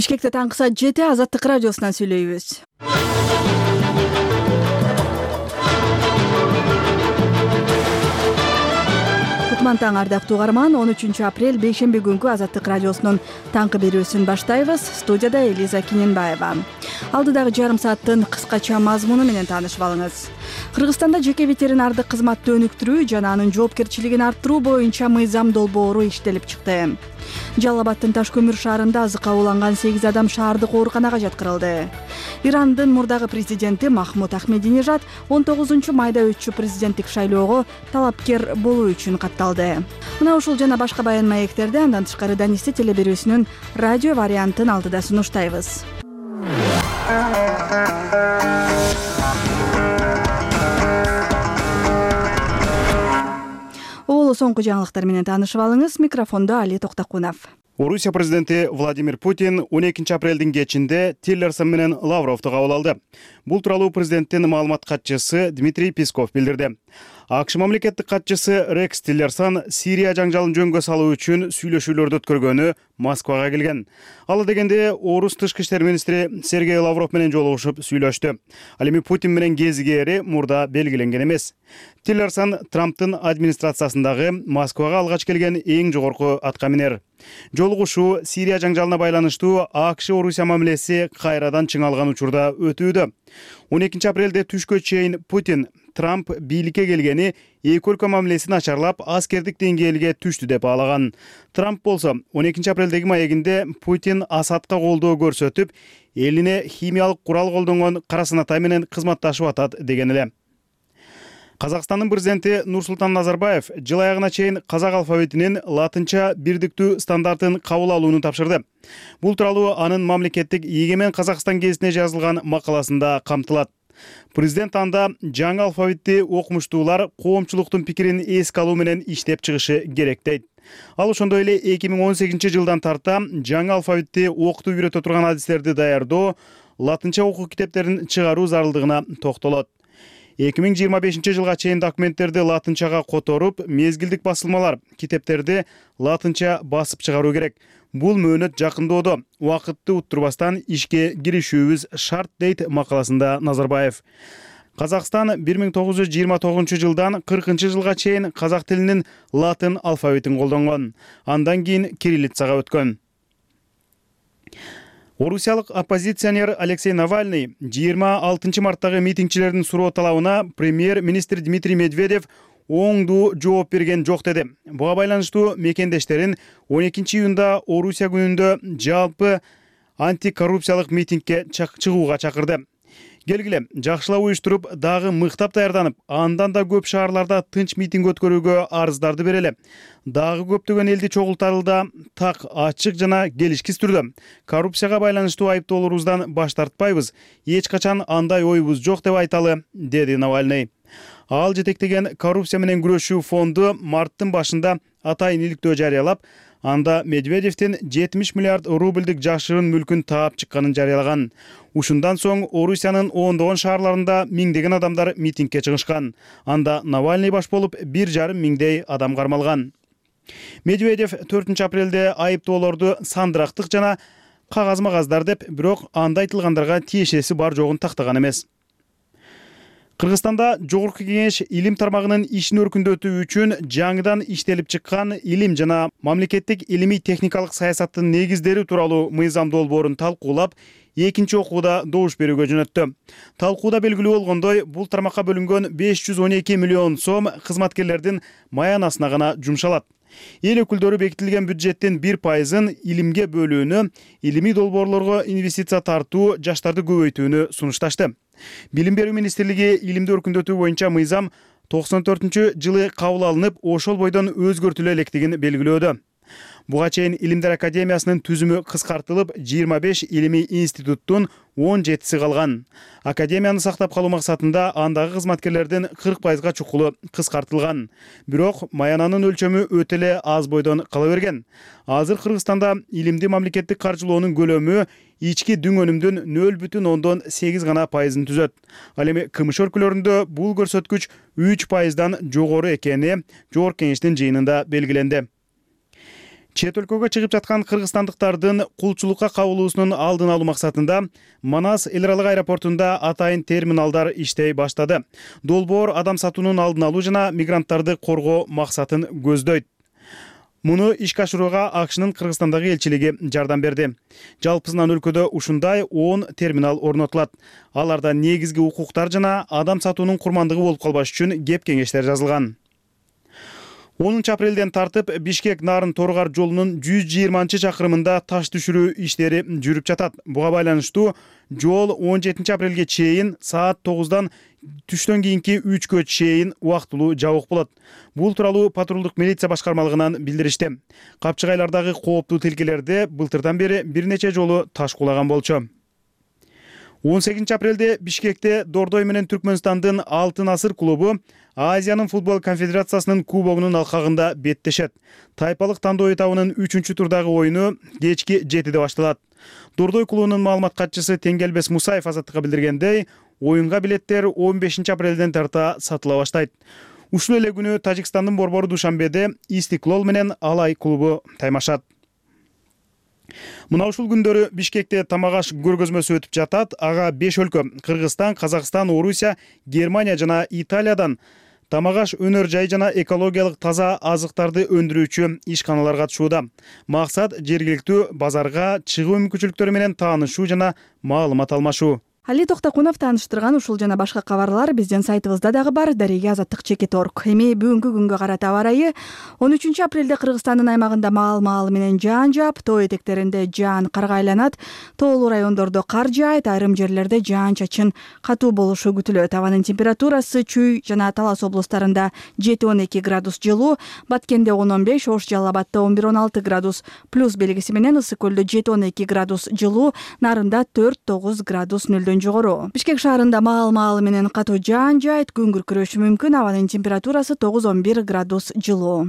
Бишкекте таңкы саат 7 Азаттык радиосунан сүйлөйбүз. Кутман таң ардактуу угарман, 13 апрель бейшемби күнкү Азаттык радиосунун таңкы берүүсүн баштайбыз. Студияда Элиза Киненбаева. Алдыдагы жарым сааттын кыскача мазмуну менен таанышып алыңыз. Кыргызстанда жеке ветеринардык кызматты өнүктүрүү жана анын жоопкерчилигин арттыруу боюнча мыйзам долбоору иштелип чыкты. Жалал Абадтын Ташкөмүр шаарында азыкка уланган 8 адам шаардык ооруканага жаткырылды. Ирандын мурдагы президенти Махмуд Ахмединежад 19 майда өтчү президенттик шайлоого талапкер болуу үчүн катталды. Мына ушул жана башка баян маектерди андан тышкары Данисти теле берүүсүнүн радио вариантын алдыда сунуштайбыз. Соңку жаңылыктар менен таанышып алыңыз. Микрофондо Али Токтакунов. Орусия президенти Владимир Путин 12 апрелдин кечинде Тиллерсон менен Лавровду кабыл алды. Бул тууралуу президенттин маалымат катчысы Дмитрий Песков билдирди. АКШ мамлекеттик катчысы Рекс Тиллерсон Сирия жаңжалын жөнгө салуу үчүн сүйлөшүүлөрдү өткөргөнү Москвага келген. Ал дегенде орус тышкы иштер министри Сергей Лавров менен жолугушуп сүйлөштү. Ал эми Путин менен кезигери мурда белгиленген эмес. Тиллерсон Трамптын администрациясындагы Москвага алгач келген эң жогорку аткаминер. Жолугушуу Сирия жаңжалына байланыштуу АКШ-Орусия мамилеси кайрадан чыңалган учурда өтүүдө. 12 апрелде түшкө чейин Путин Трамп бийликке келгени эки өлкө мамилесин начарлап аскердик деңгээлге түштү деп баалаган. Трамп болсо 12 апрелдеги маегинде Путин Асадка колдоо көрсөтүп, элине химиялык курал колдонгон Карасанатай менен кызматташып атат деген эле. Казакстандын президенти Нурсултан Назарбаев жыл аягына чейин казак алфавитинин латынча бирдиктүү стандартын кабыл алууну тапшырды. Бул тууралуу анын мамлекеттик Егемен Казакстан гезитине жазылган макаласында камтылат. Президент анда жаңы алфавитти окумуштуулар коомчулуктун пикирин эске алуу менен иштеп чыгышы керек дейт. Ал ошондой эле 2018 жылдан тарта жаңы алфавитти окутуп үйрөтө турган адистерди даярдоо, латынча окуу китептерин чыгаруу зарылдыгына токтолот. 2025 жылга чейин документтерди латынчага которуп, мезгилдик басылмалар, китептерди латынча басып чыгаруу керек. Бул мөөнөт жакындоодо, убакытты уттурбастан ишке киришүүбүз шарт дейт макаласында Назарбаев. Казакстан 1929 жылдан 40 жылга чейин казак тилинин латын алфавитин колдонгон. Андан кийин кириллицага өткөн. Орусиялык оппозиционер Алексей Навальный 26 марттагы митингчилердин суроо талабына премьер-министр Дмитрий Медведев оңдуу жооп берген жок деди. Буга байланыштуу мекендештерин 12 июнда Орусия күнүндө жалпы антикоррупциялык митингге чыгууга чакырды. Келгиле, жакшылап уюштуруп, дагы мыктап даярданып, андан да көп шаарларда тынч митинг өткөрүүгө арыздарды берели. Дагы көптөгөн элди чогултарылда так, ачык жана келишкиз түрдө коррупцияга байланыштуу айыптоолорубуздан баш тартпайбыз. Эч качан андай оюбуз жок деп айталы, деди Навальный. Ал жетектеген коррупция менен күрөшүү фонду марттын башында атайын иликтөө жарыялап, анда Медведевдин 70 миллиард рубльдик жашырын мүлкүн таап чыкканын жарыялаган. Ушундан соң Орусиянын ондогон шаарларында миңдеген адамдар митингке чыгышкан. Анда Навальный баш болуп 1,5 миңдей адам кармалган. Медведев 4 апрелде айыптоолорду сандырактык жана кагаз-магаздар деп, бирок анда айтылгандарга тиешеси бар жогун тактаган эмес. Кыргызстанда жогорку кеңеш илим тармагынын ишин өркүндөтүү үчүн жаңыдан иштелип чыккан илим жана мамлекеттик илимий техникалык саясаттын негиздери тууралуу мыйзам долбоорун талкуулап, экинчи окууда добуш берүүгө жөнөттү. Талкууда белгилүү болгондой, бул тармакка бөлүнгөн 512 миллион сом кызматкерлердин маянасына гана жумшалат. Эл өкүлдөрү бекитилген бюджеттин 1%-ын илимге бөлүүнү, илимий долбоорлорго инвестиция тартуу, жаштарды көбөйтүүнү сунушташты. Билим берүү министрлиги илимди өркүндөтүү боюнча мыйзам 94-жылы кабыл алынып, ошол бойдон өзгөртүлө электигин белгилөөдө. Буга чейин Илимдер академиясынын түзүмү кыскартылып, 25 илимий институттун 17си калган. Академияны сактап калуу максатында андагы кызматкерлердин 40%га чукулу кыскартылган. Бирок маянанын өлчөмү өтө эле аз бойдон кала берген. Азыр Кыргызстанда илимди мамлекеттик каржылоонун көлөмү ички дүң өнүмдүн 0,8 гана пайызын түзөт. Ал эми КМШ өлкөлөрүндө бул көрсөткүч 3%дан жогору экени Жогорку кеңештин жыйынында белгиленди. Чет өлкөгө чыгып жаткан кыргызстандыктардын кулчулукка кабылуусунун алдын алуу максатында Манас эл аралык аэропортунда атайын терминалдар иштей баштады. Долбоор адам сатуунун алдын алуу жана мигранттарды коргоо максатын көздөйт. Муну ишке ашырууга АКШнын Кыргызстандагы элчилиги жардам берди. Жалпысынан өлкөдө ушундай 10 терминал орнотулат. Аларда негизги укуктар жана адам сатуунун курмандыгы болуп калбаш үчүн кеп кеңештер жазылган. 10 апрелден тартып Бишкек Нарын Торгар жолунун 120-чакырымында таш түшүрүү иштери жүрүп жатат. Буга байланыштуу жол 17 апрелге чейин саат 9-дан түштөн кийинки 3-кө чейин убактылуу жабык болот. Бул тууралуу патрулдук милиция башкармалыгынан билдиришти. Капчыгайлардагы кооптуу тилкелерде былтырдан бери бир нече жолу таш кулаган болчу. 18 апрелде Бишкекте Дордой менен Түркмөнстандын Алтын асыр клубу Азиянын футбол конфедерациясынын кубогунун алкагында беттешет. Тайпалык тандоо этабынын 3-турдагы оюну кечки 7-де башталат. Дордой клубунун маалымат катчысы Теңгелбес Мусаев азаттыкка билдиргендей, оюнга билеттер 15 апрелден тарта сатыла баштайт. Ушул эле күнү Тажикстандын борбору Душанбеде Истиклол менен Алай клубу таймашат. Мына ушул күндөрү Бишкекте тамагаш көргөзмөсү өтүп жатат. Ага 5 өлкө — Кыргызстан, Казакстан, Орусия, Германия жана Италиядан тамагаш өнөр жай жана экологиялык таза азыктарды өндүрүүчү ишканалар катышууда. Максат жергиликтүү базарга чыгуу мүмкүнчүлүктөрү менен таанышуу жана маалымат алмашуу. Али Токтокунов тааныштырган ушул жана башка кабарлар биздин сайтыбызда дагы бар. Дареге Азаттык Чекит.org. Эми бүгүнкү күнгө карата аба ырайы 13 апрелде Кыргызстандын аймагында маал менен жаан жаап, тоо этектеринде жаан карга айланат. Тоолуу райондордо кар жаайт, айрым жерлерде жаан-чачын катуу болушу күтүлөт. Абанын температурасы Чүй жана Талас облустарында 7-12 градус жылуу, Баткенде 10-15, Ош Жалал Абадда 11-16 градус плюс белгиси менен, Ысык көлдө 7-12 градус жылуу, Нарында 4-9 градус нөлдөн жогору. Бишкек шаарында маал менен катуу жаан жаайт, күн күркүрөшү мүмкүн. Абанын температурасы 9-11 градус жылуу.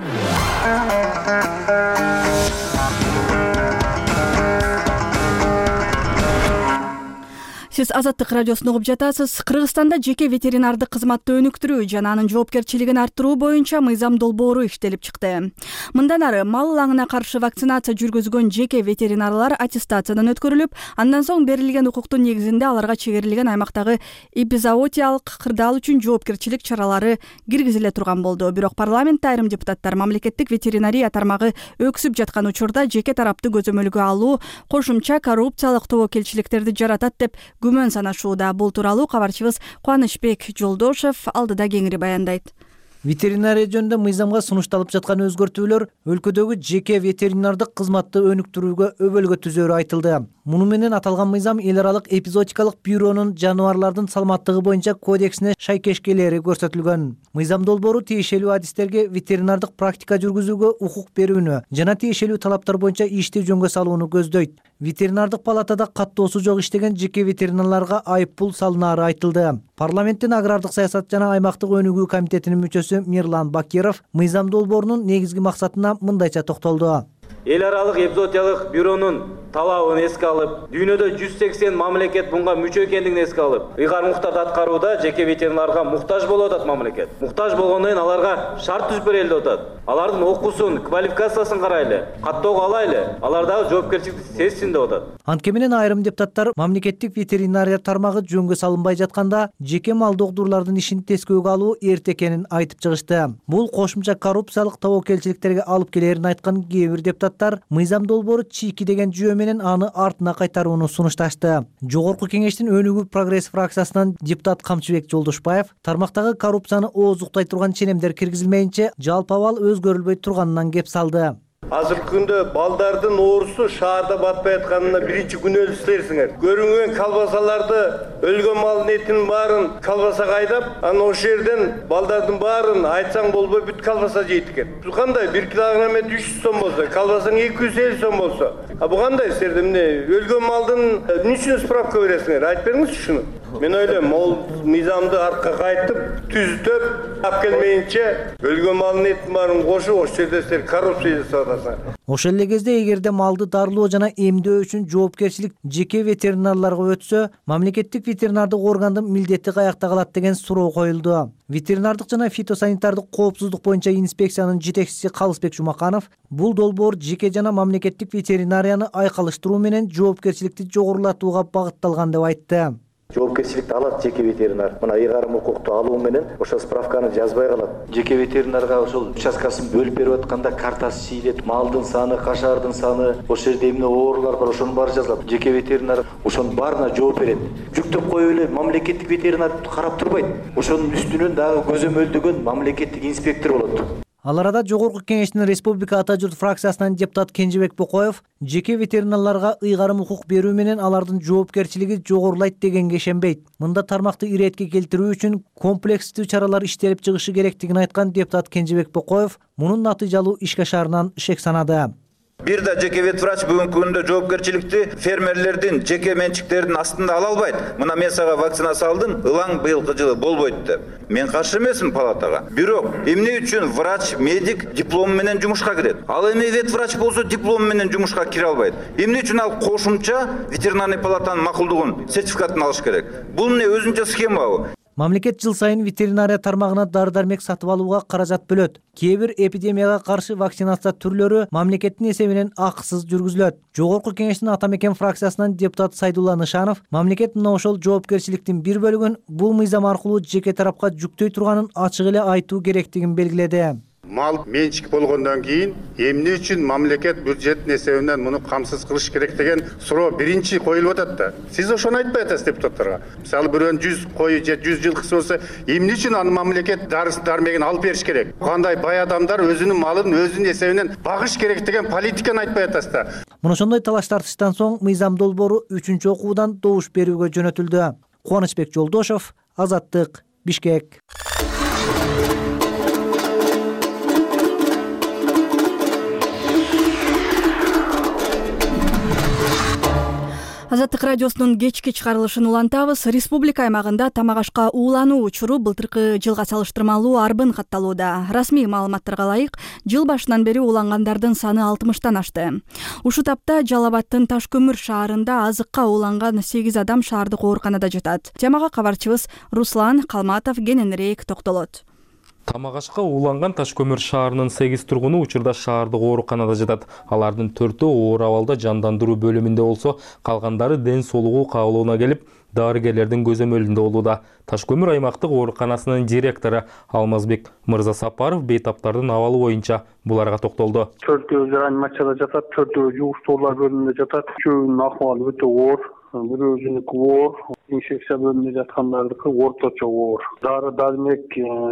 Сиз Азаттык радиосун угуп жатасыз. Кыргызстанда жеке ветеринардык кызматты өнүктүрүү жана анын жоопкерчилигин арттыруу боюнча мыйзам долбоору иштелип чыкты. Мындан ары мал ылаңына каршы вакцинация жүргүзгөн жеке ветеринарлар аттестациядан өткөрүлүп, андан соң берилген укуктун негизинде аларга чегерилген аймактагы эпизоотиялык кырдаал үчүн жоопкерчилик чаралары киргизиле турган болду. Бирок парламентте айрым депутаттар мамлекеттик ветеринария тармагы өксүп жаткан учурда жеке тарапты көзөмөлгө алуу кошумча коррупциялык тобокелчиликтерди жаратат деп күмөн санашууда. Бул тууралуу кабарчыбыз Кубанычбек Жолдошев алдыда кеңири баяндайт. Ветеринария жөнүндө мыйзамга сунушталып жаткан өзгөртүүлөр өлкөдөгү жеке ветеринардык кызматты өнүктүрүүгө өбөлгө түзөөрү айтылды. Муну менен аталган мыйзам эл аралык эпизоотикалык бюронун жаныбарлардын саламаттыгы боюнча кодексине шайкешкелери көрсөтүлгөн. Мыйзам долбоору тиешелүү адистерге ветеринардык практика жүргүзүүгө укук берүүнү жана тиешелүү талаптар боюнча ишти жөнгө салууну көздөйт. Ветеринардык палатада каттоосу жок иштеген жеке ветеринарларга айыппул салынаары айтылды. Парламенттин агрардык саясат жана аймактык өнүгүү комитетинин мүчөсү Мирлан Бакиров мыйзам долбоорунун негизги максатына мындайча токтолду. Эл аралык эпизоотиялык бюронун талабын эске алып, дүйнөдө 180 мамлекет bunga мүчө экендигин эске алып, ыйгар муктарды аткарууда жеке ветеринарга муктаж болуп атат мамлекет. Муктаж болгондон кийин аларга шарт түзүп берели деп атат. Алардын окуусун, квалификациясын карайлы, каттоого алайлы, алардагы жоопкерчиликти сезсин деп атат. Антке менен айрым депутаттар мамлекеттик ветеринария тармагы жөнгө салынбай жатканда жеке мал доктурлардын ишин тескөөгө алуу эрте экенин айтып чыгышты. Бул кошумча коррупциялык тобокелчиликтерге алып келерин айткан кээ бир депутаттар мыйзам долбоору чийки деген жүйө менен аны артына кайтарууну сунушташты. Жогорку кеңештин өнүгүү прогресс фракциясынан депутат Камчыбек Жолдошбаев тармактагы коррупцияны оозуктай турган ченемдер киргизилмейинче жалпы абал өзгөрүлбөй турганынан кеп салды. Азыркы күндө балдардын оорусу шаарда батпай атканына биринчи күнөө силерсиңер. Көрүнгөн колбасаларды, өлгөн малдын этинин баарын колбасага айдап, анан ошол жерден балдардын баарын айтсаң болбой бүт колбаса жейт экен. Бул кандай 1 килограмм 300 сом болсо, колбасаң 250 сом болсо. Бу кандай силерде эмне өлгөн малдын эмне үчүн справка бересиңер? Айтып бериңизчи ушуну. Мен ойлойм, ол мыйзамды артка кайтып, түзүтүп, алып келмейинче өлгөн малдын этин баарын кошуп, ошол жерде силер коррупция жасап атасыңар. Ошол эле кезде эгерде малды дарылоо жана эмдөө үчүн жоопкерчилик жеке ветеринарларга өтсө, мамлекеттик ветеринардык органдын милдети каякта калат деген суроо коюлду. Ветеринардык жана фитосанитардык коопсуздук боюнча инспекциянын жетекчиси Калысбек Жумаканов бул долбоор жеке жана мамлекеттик ветеринарияны айкалыштыруу менен жоопкерчиликти жогорулатууга багытталган деп айтты. Жоопкерчиликти алат жеке ветеринар. Мына ыйгарым укукту алуу менен ошо справканы жазбай калат. Жеке ветеринарга ошол участкасын бөлүп берип атканда картасы siilet, малдын саны, кашаардын саны, ошол жерде эмне оорулар бар, ошонун баары жазылат. Жеке ветеринар ошонун баарына жооп берет. Жүктөп коюп эле мамлекеттик ветеринар карап турбайт. Ошонун үстүнөн дагы көзөмөлдөгөн мамлекеттик инспектор болот. Ал арада Жогорку Кеңештин Республика Ата журт фракциясынан депутат Кенжебек Бокоев жеке ветеринарларга ыйгарым укук берүү менен алардын жоопкерчилиги жогорулайт дегенге ишенбейт. Мында тармакты иретке келтирүү үчүн комплекстүү чаралар иштелип чыгышы керектигин айткан депутат Кенжебек Бокоев мунун натыйжалуу ишке ашаарынан шек санады. Бир да жеке ветврач бүгүнкү күндө жоопкерчиликти фермерлердин, жеке менчиктердин астында ала албайт. Мына мен сага вакцина салдым, ылаң быйылкы жылы болбойт деп. Мен каршы эмесмин палатага. Бирок эмне үчүн врач, медик диплом менен жумушка кирет? Ал эми ветврач болсо диплом менен жумушка кире албайт. Эмне үчүн ал кошумча ветеринарный палатанын макулдугун, сертификатын алыш керек? Бул эмне өзүнчө схемабы? Мамлекет жыл сайын ветеринария тармагына дары-дармек сатып алууга каражат бөлөт. Кээ бир эпидемияга каршы вакцинация түрлөрү мамлекеттин эсебинен акысыз жүргүзүлөт. Жогорку Кеңештин Ата Мекен фракциясынан депутат Сайдулла Нышанов мамлекет мына ошол жоопкерчиликтин бир бөлүгүн бул мыйзам аркылуу жеке тарапка жүктөй турганын ачык эле айтуу керектигин белгиледи. Мал менчик болгондон кийин эмне үчүн мамлекет бюджеттин эсебинен муну камсыз кылыш керек деген суроо биринчи коюлуп атат да. Сиз ошону айтпай атасыз депутаттарга. Мисалы бирөөнүн 100 кою же 100 жылкысы болсо, эмне үчүн аны мамлекет дармегин алып бериш керек? Кандай бай адамдар өзүнүн малын өзүнүн эсебинен багыш керек деген политиканы айтпай атасыз да. Мына ошондой талаш тартыштан соң мыйзам долбоору 3-чү окуудан добуш берүүгө жөнөтүлдү. Кубанычбек Жолдошов, Азаттык, Бишкек. Азаттык радиосунун кечки чыгарылышын улантабыз. Республика аймагында тамак ашка уулануу учуру былтыркы жылга салыштырмалуу арбын катталууда. Расмий маалыматтарга ылайык, жыл башынан бери уулангандардын саны 60тан ашты. Ушул тапта Жалал Абадтын Ташкөмүр шаарында азыкка ууланган 8 адам шаардык ооруканада жатат. Темага кабарчыбыз Руслан Калматов кененирээк токтолот. Тамак ашка ууланган Ташкөмүр шаарынын 8 тургуну учурда шаардык ооруканада жатат. Алардын 4-өө оор абалда жандандыруу бөлүмүндө болсо, калгандары ден соолугу кабылууна келип, дарыгерлердин көзөмөлүндө болууда. Ташкөмүр аймактык ооруканасынын директору Алмазбек Мырзасапаров бейтаптардын абалы боюнча буларга токтолду. 4-өө реанимацияда жатат, 4-өө жугуштуулар бөлүмүндө жатат. Үчөөнүн акыбалы өтө оор. Бирөөсүнүкү оор, инфекция бөлүмүндө жаткандардыкы орточо оор. Дары-дармек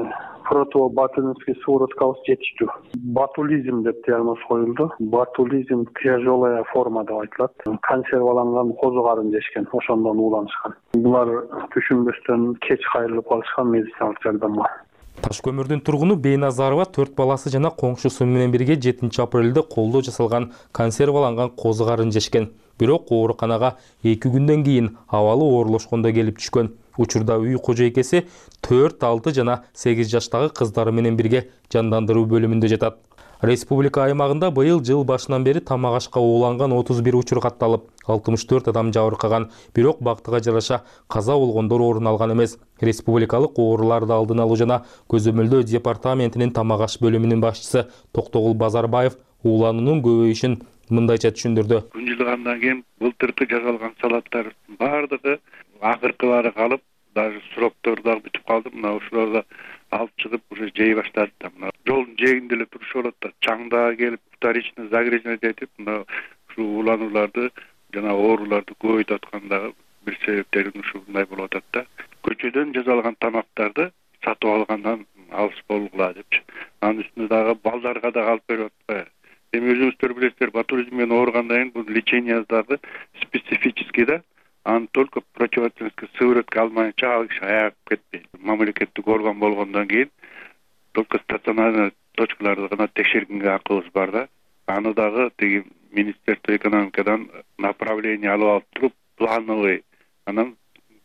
противоботулинский сывороткабыз жетиштүү. Ботулизм деп диагноз коюлду. Ботулизм тяжелая форма деп айтылат. Консерваланган козу карын жешкен, ошондон ууланышкан. Булар түшүнбөстөн кеч кайрылып калышкан медициналык жардамга. Ташкөмүрдүн тургуну Бейназарова 4 баласы жана коңшусу менен бирге 7 апрелде колдо жасалган консерваланган козу карын жешкен. Бирок ооруканага 2 күндөн кийин абалы оорлошкондо келип түшкөн. Учурда үй кожойкеси 4-6 жана 8 жаштагы кыздары менен бирге жандандыруу бөлүмүндө жатат. Республика аймагында быйыл жыл башынан бери тамак ашка ууланган 31 учур катталып, 64 адам жабыркаган, бирок бактыга жараша каза болгондор орун алган эмес. Республикалык ооруларды алдын алуу жана көзөмөлдөө департаментинин тамак аш бөлүмүнүн башчысы Токтогул Базарбаев уулануунун көбөйүшүн мындайча түшүндүрдү. Күнжылгандан кийин былтыркы жасалган салаттар бардыгы акыркылары калып, даже сроктору дагы бүтүп калды. Мына ушуларда алып чыгып уже жей баштады да. Мына жолдун жээгинде эле турушу болот да. Чаңдаа келип, вторично загрязнение этип, мына ушу ууланууларды жана ооруларды көбөйтүп аткандагы бир себептерин ушундай болуп атат да. Көчөдөн жасалган тамактарды сатып алгандан алыс болгула депчи. Анын үстүнө дагы балдарга да алып берип атпайбы. Эми өзүңүздөр билесиздер, ботулизм менен ооругандан кийин бул лечениясы специфический да. Аны только противоботулинский сыворотка алмайынча ал киши аягып кетпейт. Мамлекеттик орган болгондон кийин только стационарный точкаларды гана текшергенге акыбыз бар да. Аны дагы тиги Министерство экономикадан направление алып туруп, плановый анан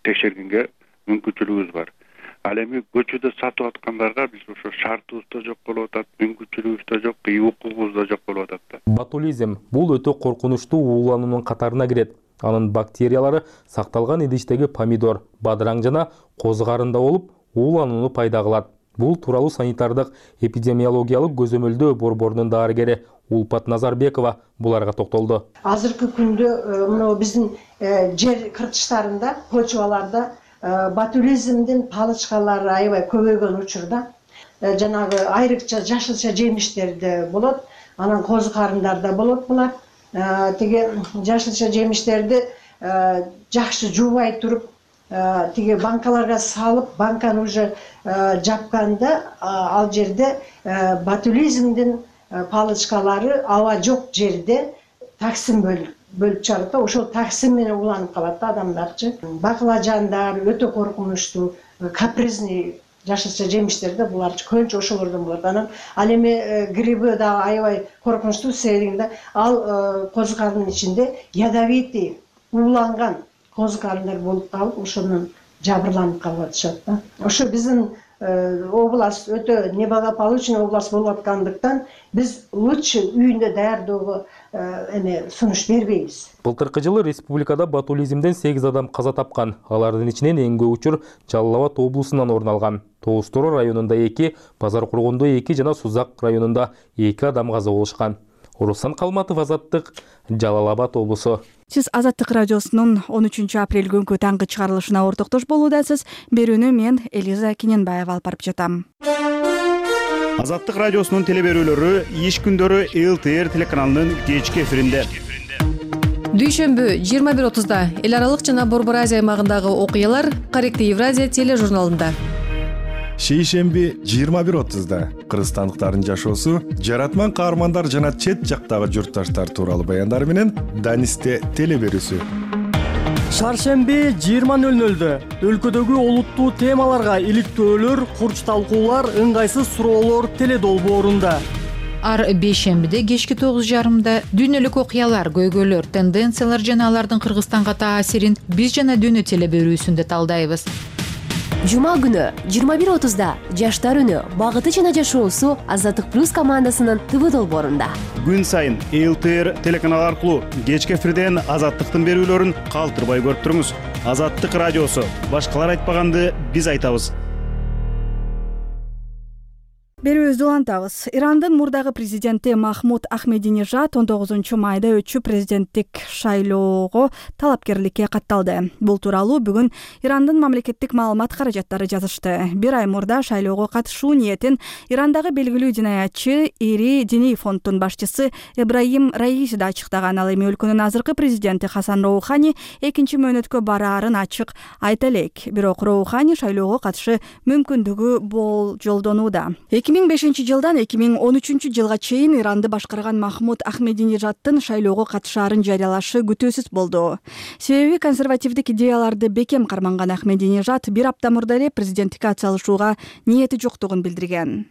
текшергенге мүмкүнчүлүгүбүз бар. Ал эми көчөдө сатып аткандарга биз ошо шартыбыз да жок болуп атат, мүмкүнчүлүгүбүз да жок, укугубуз да жок болуп атат да. Ботулизм бул өтө коркунучтуу уулануунун катарына кирет. Анын бактериялары сакталган идичтеги помидор, бадыраң жана козу карында болуп, ууланууну пайда кылат. Бул тууралуу санитардык эпидемиологиялык көзөмөлдөө борборунун дарыгери Улпат Назарбекова буларга токтолду. Азыркы күндө мына биздин жер кыртыштарында, почваларда ботулизмдин палычкалары аябай көбөйгөн учурда жанагы айрыкча жашылча жемиштерде болот, анан козу карындарда болот булар. Тиги жашылча жемиштерди жакшы жуубай туруп, тиги банкаларга салып, банканы уже жапканда ал жерде ботулизмдин палычкалары аба жок жерде таксим бөлүп чыгарат да, ошол таксим менен уланып калат да адамдарчы. Баклажандар өтө коркунучтуу, капризный жашылча жемиштерде буларчы көбүнчө ошолордон болот. Анан ал эми грибы да аябай коркунучтуу, себебинде ал козу карынын ичинде ядовитый ууланган козу карындар болуп калып, ошондон жабырланып калып атышат да. Ошо биздин область өтө неблагополучный область болуп аткандыктан биз лучше үйүндө даярдоого сунуш бербейбиз. Былтыркы жылы республикада ботулизмден 8 адам каза тапкан. Алардын ичинен эң көп учур Жалал Абад облусунан орун алган. Тоғыз Тору районунда 2, Базар Кургондо 2 жана Сузак районунда 2 адам каза болушкан. Руслан Калматов, Азаттык, Жалал Абад облусу. Сиз Азаттык радиосунун 13 апрель күнкү таңкы чыгарылышына ортоктош болуудасыз. Берүүнү мен Элиза Киненбаева алып барып жатам. Азаттык радиосунун телеберүүлөрү иш күндөрү ЛТР телеканалынын кечки эфиринде. Дүйшөмбү 21:30-да эл аралык жана Борбор Азия аймагындагы окуялар Корректив Евразия тележурналында. Шейшемби 21:30-да кыргызстандыктардын жашоосу, жаратман каармандар жана чет жактагы журтташтар тууралуу баяндар менен Данисте телеберүүсү. Шаршемби 20:00-дө өлкөдөгү олуттуу темаларга иликтөөлөр, курч талкуулар, ыңгайсыз суроолор теледолбоорунда. Ар бейшембиде кечки 9:30-да дүйнөлүк окуялар, көйгөйлөр, тенденциялар жана алардын Кыргызстанга таасирин биз жана дүйнө телеберүүсүндө талдайбыз. Жума күнү 21:30-да жаштар үнү, багыты жана жашоосу Азаттык плюс командасынын ТВ долбоорунда. Күн сайын ЛТР телеканалы аркылуу кечки эфирден Азаттыктын берүүлөрүн калтырбай көрүп туруңуз. Азаттык радиосу. Башкалар айтпаганды биз айтабыз. Берүүбүздү улантабыз. Ирандын мурдагы президенти Махмуд Ахмединежад 19 майда өтчү президенттик шайлоого талапкерликке катталды. Бул тууралуу бүгүн Ирандын мамлекеттик маалымат каражаттары жазышты. Бир ай мурда шайлоого катышуу ниетин Ирандагы белгилүү динаятчы, ири диний фонддун башчысы Ибрахим Раиси да ачыктаган. Ал эми өлкөнүн азыркы президенти Хасан Роухани экинчи мөөнөткө бараарын ачык айта элек. Бирок Роухани шайлоого катышы мүмкүндүгү болжолдонууда. 2005 жылдан 2013 жылга чейин Иранды башкарган Махмуд Ахмединежадтын шайлоого катышаарын жарыялашы күтүүсүз болду. Себеби консервативдик идеяларды бекем карманган Ахмединежад бир апта мурда эле президенттикке атсалышууга ниети жоктугун билдирген.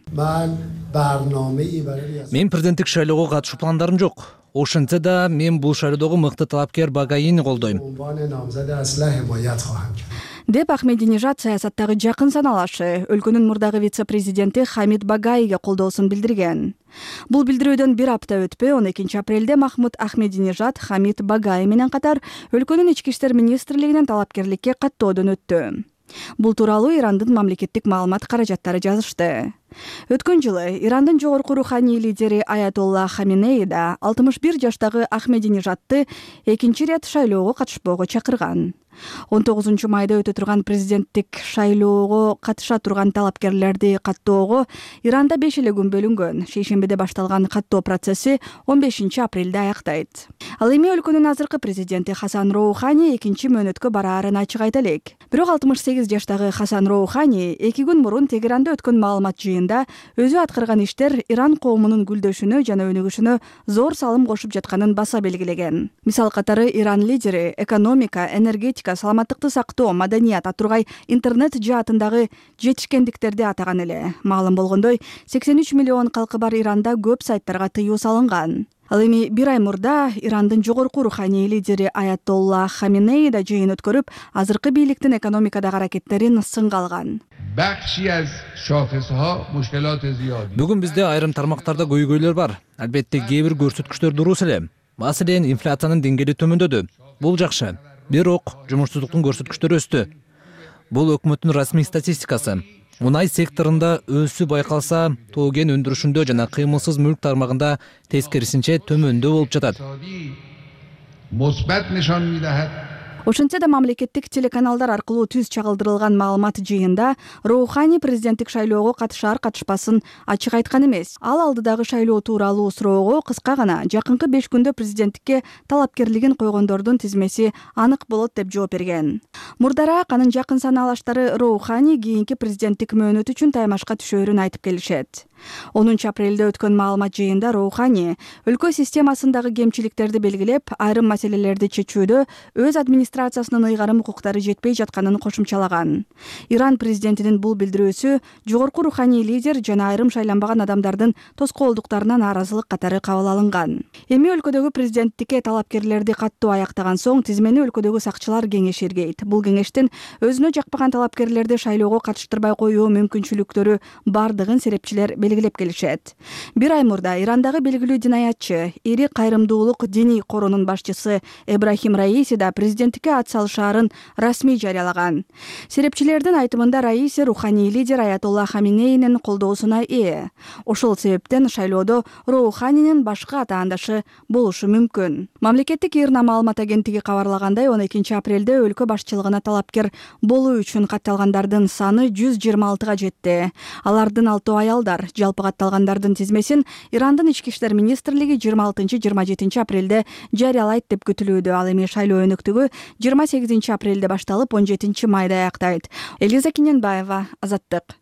Мен президенттик шайлоого катышуу пландарым жок. Ошентсе да мен бул шайлоодогу мыкты талапкер Багаини колдойм. Деп Ахмединежад саясаттагы жакын саналашы өлкөнүн мурдагы вице-президенти Хамид Багаиге колдоосун билдирген. Бул билдирүүдөн бир апта өтпөй 12 апрелде Махмуд Ахмединежад Хамид Багаи менен катар өлкөнүн ички иштер министрлигинен талапкерликке каттоодон өттү. Бул тууралуу Ирандын мамлекеттик маалымат каражаттары жазышты. Өткөн жылы Ирандын жогорку руханий лидери Аятолла Хаменеи да 61 жаштагы Ахмединежадты экинчи рет шайлоого катышпоого чакырган. 19 майда өтө турган президенттик шайлоого катыша турган талапкерлерди каттоого Иранда 5 эле күн бөлүнгөн. Шейшембиде башталган каттоо процесси 15 апрелде аяктайт. Ал эми өлкөнүн азыркы президенти Хасан Роухани экинчи мөөнөткө бараарын ачык айта элек. Бирок 68 жаштагы Хасан Роухани 2 күн мурун Тегеранда өткөн маалымат жыйында өзү аткарган иштер Иран коомунун гүлдөшүнө жана өнүгүшүнө зор салым кошуп жатканын баса белгилеген. Мисал катары Иран лидери экономика, энергетика, саламаттыкты сактоо, маданият атургай интернет жаатындагы жетишкендиктерди атаган эле. Маалым болгондой, 83 миллион калкы бар Иранда көп сайттарга тыюу салынган. Ал эми бир ай мурда Ирандын жогорку руханий лидери Аятолла Хаминей да жыйын өткөрүп, азыркы бийликтин экономикадагы аракеттерин сынга алган. Бүгүн бизде айрым тармактарда көйгөйлөр бар. Албетте кээ бир көрсөткүчтөр дурус эле. Маселен, инфляциянын деңгээли төмөндөдү. Бул жакшы. Бирок жумушсуздуктун көрсөткүчтөрү өстү. Бул өкмөттүн расмий статистикасы. Мунай секторунда өсүү байкалса, тоо кен өндүрүшүндө жана кыймылсыз мүлк тармагында тескерисинче төмөндө болуп жатат. Ошентсе да мамлекеттик телеканалдар аркылуу түз чагылдырылган маалымат жыйында Роухани президенттик шайлоого катышар-катышпасын ачык айткан эмес. Ал алдыдагы шайлоо тууралуу суроого кыска гана жакынкы 5 күндө президенттикке талапкерлигин койгондордун тизмеси анык болот деп жооп берген. Мурдараак анын жакын санаалаштары Роухани кийинки президенттик мөөнөт үчүн таймашка түшөөрүн айтып келишет. 10 апрелде өткөн маалымат жыйында Роухани өлкө системасындагы кемчиликтерди белгилеп, айрым маселелерди чечүүдө өз администрациясынын ыйгарым укуктары жетпей жатканын кошумчалаган. Иран президентинин бул билдирүүсү жогорку руханий лидер жана айрым шайланбаган адамдардын тоскоолдуктарына нааразылык катары кабыл алынган. Эми өлкөдөгү президенттикке талапкерлерди каттуу аяктаган соң тизмени өлкөдөгү сакчылар кеңеши иргейт. Бул кеңештин өзүнө жакпаган талапкерлерди шайлоого катыштырбай коюу мүмкүнчүлүктөрү бардыгын серепчилер белгилеп келишет. Бир ай мурда Ирандагы белгилүү динаятчы, ири кайрымдуулук диний коронун башчысы Эбрахим Раиси да президенттикке ат салышаарын расмий жарыялаган. Серепчилердин айтымында Раиси руханий лидер Аятолла Хаминейнин колдоосуна ээ. Ошол себептен шайлоодо Роуханинин башка атаандашы болушу мүмкүн. Мамлекеттик ИРНА маалымат агенттиги кабарлагандай, 12 апрелде өлкө башчылыгына талапкер болуу үчүн катталгандардын саны 126га жетти. Алардын 6 аялдар. Жалпы катталгандардын тизмесин Ирандын ички иштер министрлиги 26-27 апрелде жарыялайт деп күтүлүүдө. Ал эми шайлоо өнөктүгү 28 апрелде башталып 17 майда аяктайт. Элиза Киненбаева, Азаттык.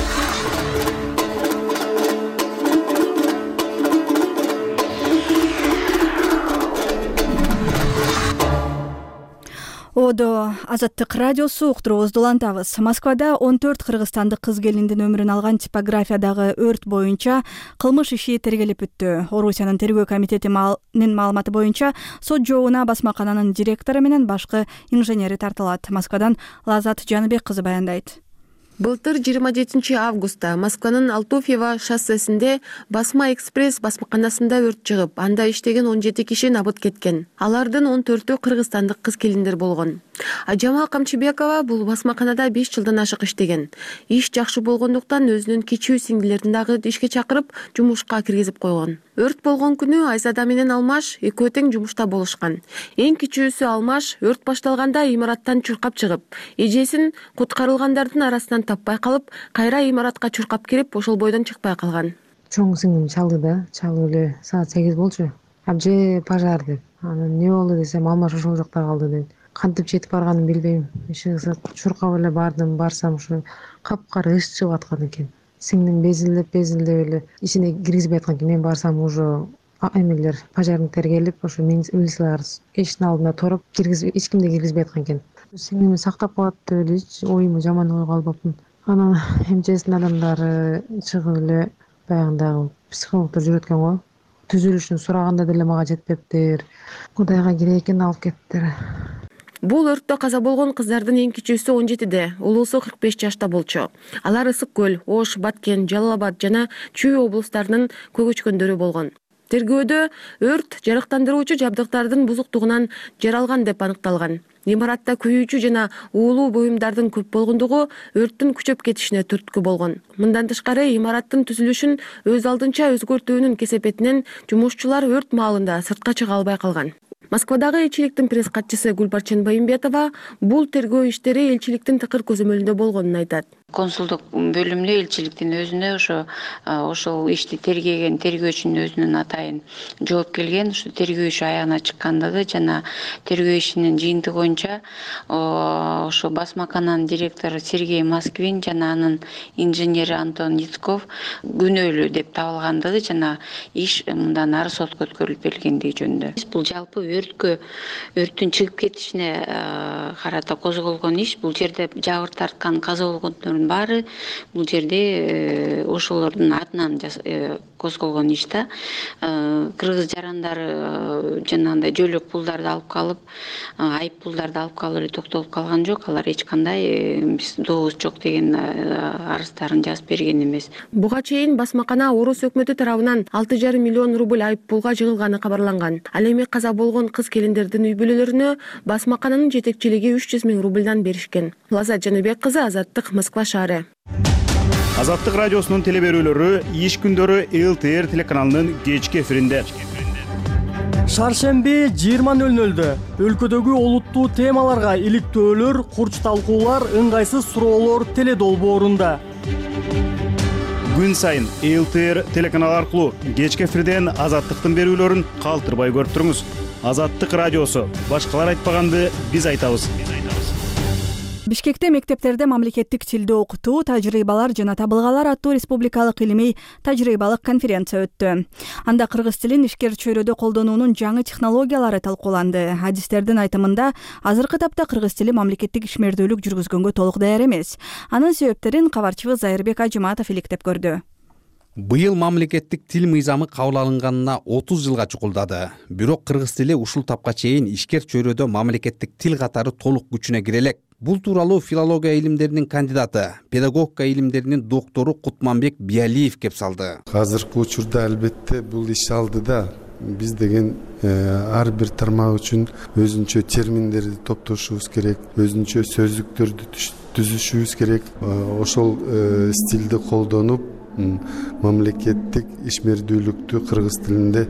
Одо Азаттык радиосу уктуруубузду улантабыз. Москвада 14 кыргызстандык кыз келиндин өмүрүн алган типографиядагы өрт боюнча кылмыш иши тергелип бүттү. Орусиянын тергөө комитетинин маалыматы боюнча сот жообуна басмакананын директору менен башкы инженери тартылат. Москвадан Лазат Жаныбек кызы баяндайт. Былтыр 27 августта Москванын Алтуфьево шоссесинде Басма экспресс басмаканасында өрт чыгып, анда иштеген 17 киши набыт кеткен. Алардын 14-ө кыргызстандык кыз келиндер болгон. Ажамал Камчыбекова бул басмаканада 5 жылдан ашык иштеген. Иш жакшы болгондуктан өзүнүн кичүү сиңдилерин дагы ишке чакырып, жумушка киргизип койгон. Өрт болгон күнү Айзада менен Алмаш экөө тең жумушта болушкан. Эң кичүүсү Алмаш өрт башталганда имараттан чуркап чыгып, эжесин куткарылгандардын арасынан таппай калып, кайра имаратка чуркап кирип, ошол бойдон чыкпай калган. Чоң сиңдим чалды да, чалып эле саат 8 болчу. Абже пожар деп. Анан эмне болду десем, Алмаш ошол жакта калды дейт. Кантип жетип барганын билбейм. Чуркап эле барсам ушу капкара ыш чыгып аткан экен. Сиңдим безилдеп эле ичине киргизбей аткан экен. Мен барсам уже эмелер пожарниктер келип, ошо милициялар эшиктин алдында туруп, эч кимди киргизбей аткан экен. Сиңдимди сактап коет деп эле оюма жаман ойго албапмын. Анан МЧСтин адамдары чыгып эле баягындагы психологдор жүрөткөн го. Түзүлүшүн сураганда деле мага жетпептир. Кудайга керек экен алып кетиптир. Бул өрттө каза болгон кыздардын эң кичүүсү 17де, улуусу 45 жашта болчу. Алар Ысык көл, Ош, Баткен, Жалал Абад жана Чүй облустарынын көгөчкөндөрү болгон. Тергөөдө өрт жарыктандыруучу жабдыктардын бузуктугунан жаралган деп аныкталган. Имаратта күйүүчү жана уулуу буюмдардын көп болгондугу өрттүн күчөп кетишине түрткү болгон. Мындан тышкары имараттын түзүлүшүн өз алдынча өзгөртүүнүн кесепетинен жумушчулар өрт маалында сыртка чыга албай калган. Москвадагы элчиликтин пресс катчысы Гүлбарчын Байымбетова бул тергөө иштери элчиликтин тыкыр көзөмөлүндө болгонун айтат. Консулдук бөлүмдө элчиликтин өзүнө ошол ишти тергеген тергөөчүнүн өзүнүн атайын жооп келген. Ушу тергөө иши аягына чыккандыгы жана тергөө ишинин жыйынтыгы боюнча ошо басмакананын директору Сергей Москвин жана анын инженери Антон Яцков күнөөлүү деп табылгандыгы жана иш мындан ары сотко өткөрүлүп берилгендиги жөнүндө. Бул жалпы өрттүн чыгып кетишине карата козголгон иш. Бул жерде жабыр тарткан каза болгондордун жарандардын баары бул жерде ошолордун атынан козголгон иш да. Кыргыз жарандары жанагындай жөлөк пулдарды алып калып, айып пулдарды алып калып эле токтолуп калган жок. Алар эч кандай биз добуз жок деген арыздарын жазып берген эмес. Буга чейин басмакана Орус өкмөтү тарабынан 6,5 миллион рубль айып пулга жыгылганы кабарланган. Ал эми каза болгон кыз келиндердин үй бүлөлөрүнө басмакананын жетекчилиги 300 000 рубльдан беришкен. Лазат Жаныбек кызы, Азаттык, Москва шаары. Азаттык радиосунун теле берүүлөрү иш күндөрү ЛТР телеканалынын кечки эфиринде. Шаршемби 20:00 өлкөдөгү олуттуу темаларга иликтөөлөр, курч талкуулар, ыңгайсыз суроолор теле долбоорунда. Күн сайын ЛТР телеканалы аркылуу кечки эфирден Азаттыктын берүүлөрүн калтырбай көрүп туруңуз. Азаттык радиосу. Башкалар айтпаганды биз айтабыз. Бишкекте мектептерде мамлекеттик тилди окутуу, тажрыйбалар жана табылгалар аттуу республикалык илимий тажрыйбалык конференция өттү. Анда кыргыз тилин ишкер чөйрөдө колдонуунун жаңы технологиялары талкууланды. Адистердин айтымында азыркы тапта кыргыз тили мамлекеттик ишмердүүлүк жүргүзгөнгө толук даяр эмес. Анын себептерин кабарчыбыз Зайырбек Ажыматов иликтеп көрдү. Быйыл мамлекеттик тил мыйзамы кабыл алынганына 30 жылга чукулдады. Бирок кыргыз тили ушул тапка чейин ишкер чөйрөдө мамлекеттик тил катары толук күчүнө кире элек. Бул тууралуу филология илимдеринин кандидаты, педагогика илимдеринин доктору Кутманбек Биалиев кеп салды. Азыркы учурда албетте бул иш алдыда биз деген ар бир тармак үчүн өзүнчө терминдерди топтошубуз керек, өзүнчө сөздүктөрдү түзүшүбүз керек. Ошол стилди колдонуп мамлекеттик ишмердүүлүктү кыргыз тилинде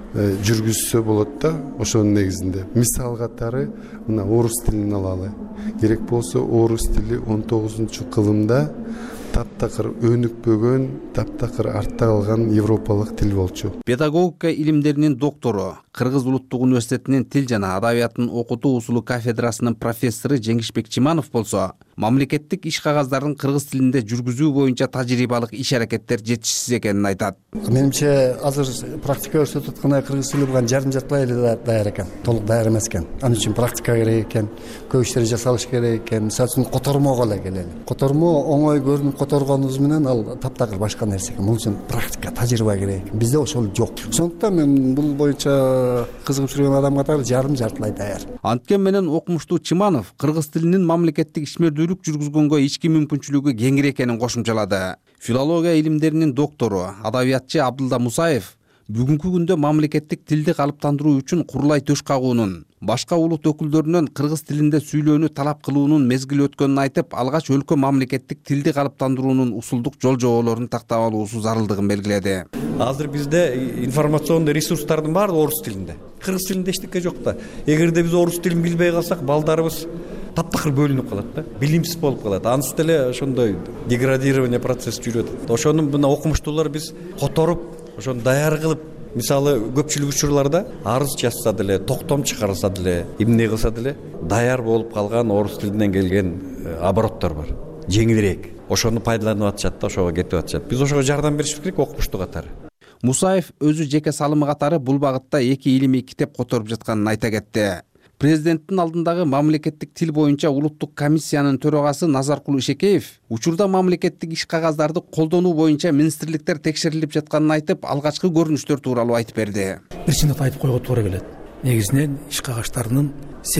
жүргүзсө болот да. Ошонун негизинде мисал катары мына орус тилин алалы. Керек болсо орус тили 19-кылымда таптакыр өнүкпөгөн, таптакыр артта калган европалык тил болчу. Педагогика илимдеринин доктору, Кыргыз улуттук университетинин тил жана адабиятын окутуу усулу кафедрасынын профессору Жеңишбек Чиманов болсо, мамлекеттик иш кагаздарын кыргыз тилинде жүргүзүү боюнча тажрыйбалык иш аракеттер жетишсиз экенин айтат. Менимче азыр практика көрсөтүп аткандай кыргыз тили буга жарым-жартылай эле даяр экен, толук даяр эмес экен. Ал үчүн практика керек экен, көп иштер жасалыш керек экен. Мисалы үчүн котормого эле келели. Котормо оңой көрүнүп которгонубуз менен ал таптакыр башка нерсе экен. Бул үчүн практика, тажрыйба керек. Бизде ошол жок. Ошондуктан мен бул боюнча кызыгып жүргөн адам катары жарым-жартылай даяр. Анткени менен окумуштуу Чиманов кыргыз тилинин мамлекеттик ишмердүүлүк жүргүзгөнгө ички мүмкүнчүлүгү кеңири экенин кошумчалады. Филология илимдеринин доктору, адабиятчы Абдылда Мусаев бүгүнкү күндө мамлекеттик тилди калыптандыруу үчүн курулай төш кагуунун, башка улут өкүлдөрүнөн кыргыз тилинде сүйлөөнү талап кылуунун мезгили өткөнүн айтып, алгач өлкө мамлекеттик тилди калыптандыруунун усулдук жол жоболорун тактап алуусу зарылдыгын белгиледи. Азыр бизде информационный ресурстардын баары орус тилинде. Кыргыз тилинде эчтеке жок да. Эгерде биз орус тилин билбей калсак, балдарыбыз таптакыр бөлүнүп калат да, билимсиз болуп калат. Ансыз деле ошондой деградирование процесси жүрөт. Ошону мына окумуштуулар биз которуп, ошону даяр кылып, мисалы көпчүлүк учурларда арыз жазса деле, токтом чыгарса деле, эмне кылса деле даяр болуп калган орус тилинен келген обороттор бар. Жеңилирээк. Ошону пайдаланып атышат да, ошого кетип атышат. Биз ошого жардам беришибиз керек окумуштуу катары. Мусаев өзү жеке салымы катары бул багытта 2 илимий китеп которуп жатканын айта кетти. Президенттин алдындагы мамлекеттик тил боюнча улуттук комиссиянын төрагасы Назаркул Ишекеев учурда мамлекеттик иш кагазды колдонуу боюнча министрликтер текшерилип жатканын айтып, алгачкы көрүнүштөр тууралуу айтып берди. Бир чындыкты айтып койгон туура келет. Негизинен иш кагаштарынын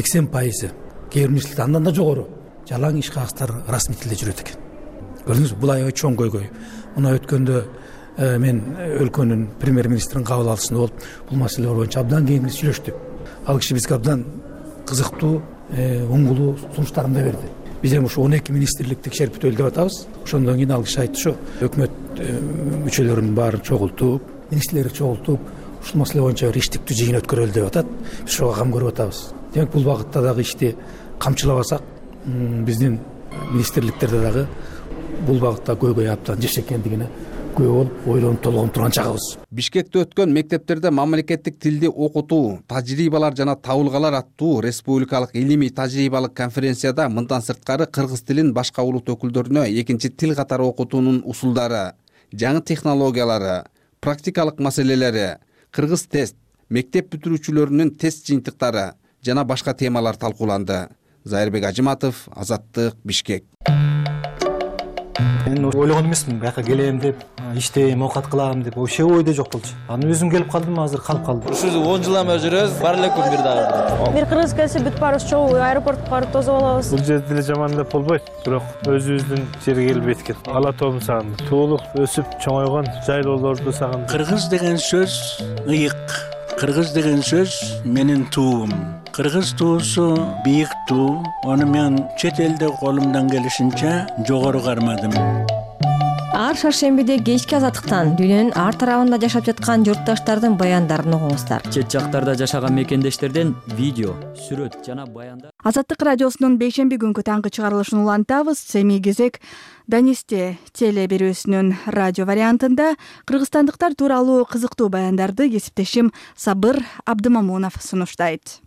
80% кээ бир министрликте андан да жогору жалаң иш кагаздар расмий тилде жүрөт экен. Көрдүңүзбү, бул аябай чоң көйгөй. Мына өткөндө мен өлкөнүн премьер-министринин кабыл алышында болуп, бул маселелер боюнча абдан кеңири сүйлөштүк. Ал киши бизге абдан кызыктуу, оңгулуу сунуштарын да берди. Биз эми ушу 12 министрлик текшерип өтөлү деп атабыз. Ошондон кийин ал киши айтты, өкмөт мүчөлөрүнүн баарын чогултуп, министрлерди чогултуп, ушул маселе боюнча бир иштиктүү жыйын өткөрөлү деп атат. Биз ошого кам көрүп атабыз. Демек бул багытта дагы ишти камчылабасак, биздин министрликтерде дагы бул багытта көйгөй абдан жеш экендигине күбө болуп, ойлонуп толгонуп турган чагыбыз. Бишкекте өткөн мектептерде мамлекеттик тилди окутуу, тажрыйбалар жана табылгалар аттуу республикалык илимий тажрыйбалык конференцияда мындан сырткары кыргыз тилин башка улут өкүлдөрүнө экинчи тил катары окутуунун усулдары, жаңы технологиялары, практикалык маселелери, кыргыз тест, мектеп бүтүрүүчүлөрүнүн тест жыйынтыктары жана башка темалар талкууланды. Зайырбек Ажыматов, Азаттык, Бишкек. Мен ойлогон эмесмин бияка келем деп, иштейм, оокат кылам деп, вообще ойдо жок болчу. Анан өзүм келип калдым, азыр калып калдым. Ушул 10 жыл эме жүрөбүз, бар эле күн бир дагы. Бир кыргыз келсе бүт баарыбыз чогуу аэропортко барып тосуп алабыз. Бул жерде деле жаман деп болбойт, бирок өзүбүздүн жерге келип эткен. Ала тоомду сагындым. Туулуп, өсүп, чоңойгон жайлоолорду сагындым. Кыргыз деген сөз ыйык. Кыргыз деген сөз менин туум. Кыргыз туусу бийик туу. Аны мен чет элде колумдан келишинче жогору кармадым. Ар шаршембиде кечки азаттыктан дүйнөнүн ар тарабында жашап жаткан журтташтардын баяндарын угуңуздар. Чет жактарда жашаган мекендештерден видео, сүрөт жана баяндар. Азаттык радиосунун бейшемби күнкү таңкы чыгарылышын улантабыз. Семий кезек Данисте теле берүүсүнүн радио вариантында кыргызстандыктар тууралуу кызыктуу баяндарды кесиптешим Сабыр Абдымамунов сунуштайт.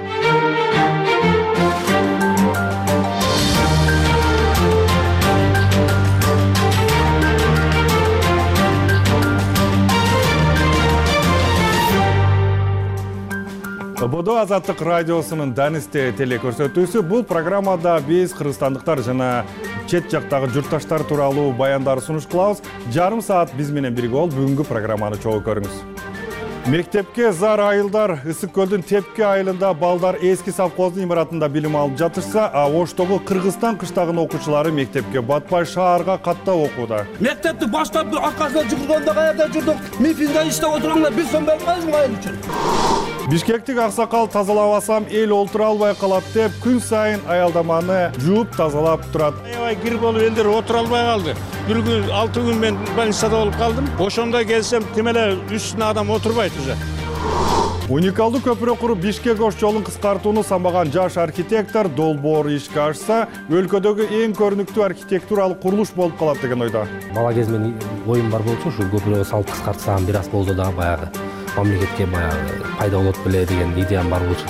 Бодо Азаттык радиосунун Данисте теле көрсөтүүсү. Бул программада биз кыргызстандыктар жана чет жактагы журтташтар тууралуу баяндар сунуш кылабыз. Жарым саат биз менен бирге болуп бүгүнкү программаны чогуу көрүңүз. Мектепке зар айылдар Ысык көлдүн Тепке айылында балдар эски совхоздун имаратында билим алып жатышса, Оштогу Кыргызстан кыштагынын окуучулары мектепке батпай шаарга каттап окууда. Мектепти баштап аркасына жүгүргөндө каерде жүрдүк? Мифинде иштеп отурганда бир сом бербейбизби айыл үчүн? Бишкектик аксакал тазалабасам эл олтура албай калат деп күн сайын аялдаманы жууп тазалап турат. Аябай кир болуп элдер отура албай калды. Бир күн 6 күн мен больницада болуп калдым. Ошондо келсем тим эле үстүнө адам отурбайт уже. Уникалдуу көпүрө куруп Бишкек Ош жолун кыскартууну самбаган жаш архитектор долбоор ишке ашса, өлкөдөгү эң көрүнүктүү архитектуралык курулуш болуп калат деген ойдо. Бала кезимден оюм бар болчу, ушу көпүрөгө салып кыскартсам бир аз болду да баягы мамлекетке баягы пайда болот беле деген идеям бар болчу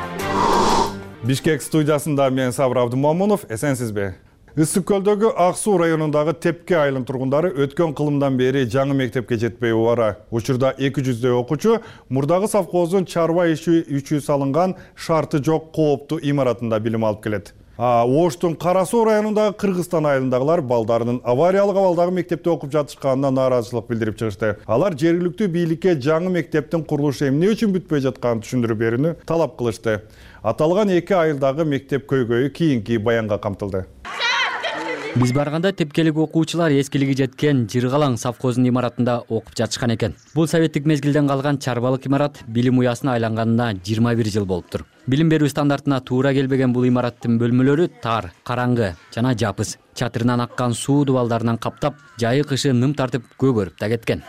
да. Бишкек студиясында мен Сабыр Абдымамунов, эсенсизби? Ысык көлдөгү Ак Суу районундагы Тепке айылынын тургундары өткөн кылымдан бери жаңы мектепке жетпей убара. Учурда 200дөй окуучу мурдагы совхоздун чарба иши үчү салынган шарты жок кооптуу имаратында билим алып келет. Оштун Кара Суу районундагы Кыргызстан айылындагылар балдарынын авариялык абалдагы мектепте окуп жатышканына нааразычылык билдирип чыгышты. Алар жергиликтүү бийликке жаңы мектептин курулушу эмне үчүн бүтпөй жатканын түшүндүрүп берүүнү талап кылышты. Аталган эки айылдагы мектеп көйгөйү кийинки баянга камтылды. Биз барганда тепкелик окуучулар эскилиги жеткен Жыргалаң совхозунун имаратында окуп жатышкан экен. Бул советтик мезгилден калган чарбалык имарат билим уясына айланганына 21 жыл болуптур. Билим берүү стандартына туура келбеген бул имараттын бөлмөлөрү тар, караңгы жана жапыз. Чатырынан аккан суу дубалдарынан каптап, жайы кышы ным тартып көгөрүп да кеткен.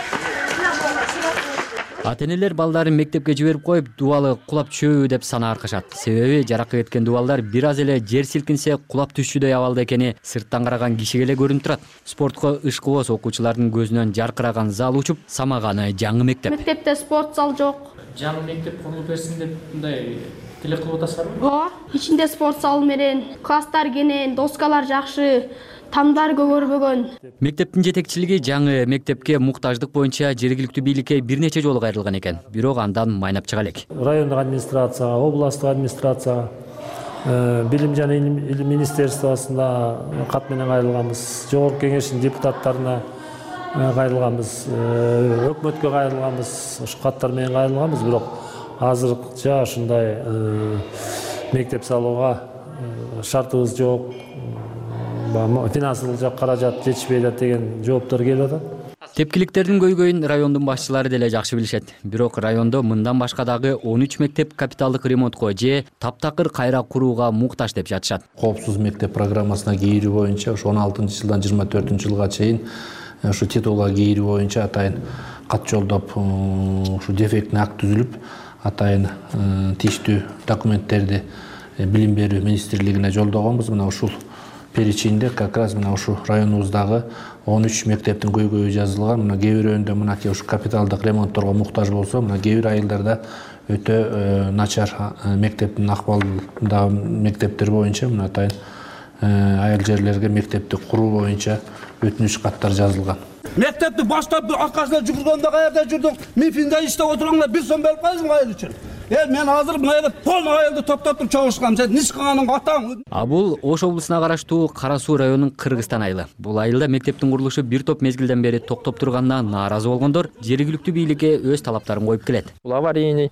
Ата-энелер балдарын мектепке жиберип коюп, дубалы кулап чөбү деп сана аркашат. Себеби жаракка кеткен дубалдар бир аз эле жер силкинсе кулап түшчүдөй абалда экени сырттан караган кишиге эле көрүнүп турат. Спортко ышкыбоз окуучулардын көзүнөн жаркыраган зал учуп, самаганы жаңы мектеп. Мектепте спорт зал жок. Жаңы мектеп курулуп берсин деп мындай тилек кылып атасыздарбы? Ооба, ичинде спорт зал менен, класстар кенен, доскалар жакшы. Тамдар көгөрбөгөн. Мектептин жетекчилиги жаңы мектепке муктаждык боюнча жергиликтүү бийликке бир нече жолу кайрылган экен. Бирок андан майнап чыга элек. Райондук администрацияга, областтык администрацияга, билим жана илим министерствосуна кат менен кайрылганбыз. Жогорку кеңештин депутаттарына кайрылганбыз, өкмөткө кайрылганбыз, ошол каттар менен кайрылганбыз. Бирок азыркыча ушундай мектеп салууга шартыбыз жок. Финансылык каражат жетишпей атат деген жооптор келип атат. Тепкиликтердин көйгөйүн райондун башчылары деле жакшы билишет. Бирок райондо мындан башка дагы 13 мектеп капиталдык ремонтко же таптакыр кайра курууга муктаж деп жатышат. Коопсуз мектеп программасына кийирүү боюнча ушу 16-жылдан 24-жылга чейин ушу титулга кийирүү боюнча атайын кат жолдоп, ушу дефектный акт түзүлүп, атайын тийиштүү документтерди билим берүү министрлигине жолдогонбуз. Мына ушул перечинде как раз мына ушу районубуздагы 13 мектептин көйгөйү жазылган. Мына кээ бирөөндө мынакей ушу капиталдык ремонтторго муктаж болсо, мына кээ бир айылдарда өтө начар мектептин акыбалында мектептер боюнча мына атайын айыл жерлерге мектепти куруу боюнча өтүнүч каттар жазылган. Мектепти баштап аркасына жүгүргөндө каерде жүрдүк? Мифинде иштеп отурганда бир сом бербейбизби айыл үчүн? Мен азыр мына жерде полный айылды топтотуп чогулушкам. Сен Нишканын атаң. Бул Ош облусуна караштуу Кара Суу районунун Кыргызстан айылы. Бул айылда мектептин курулушу бир топ мезгилден бери токтоп турганына нааразы болгондор жергиликтүү бийликке өз талаптарын коюп келет. Бул аварийный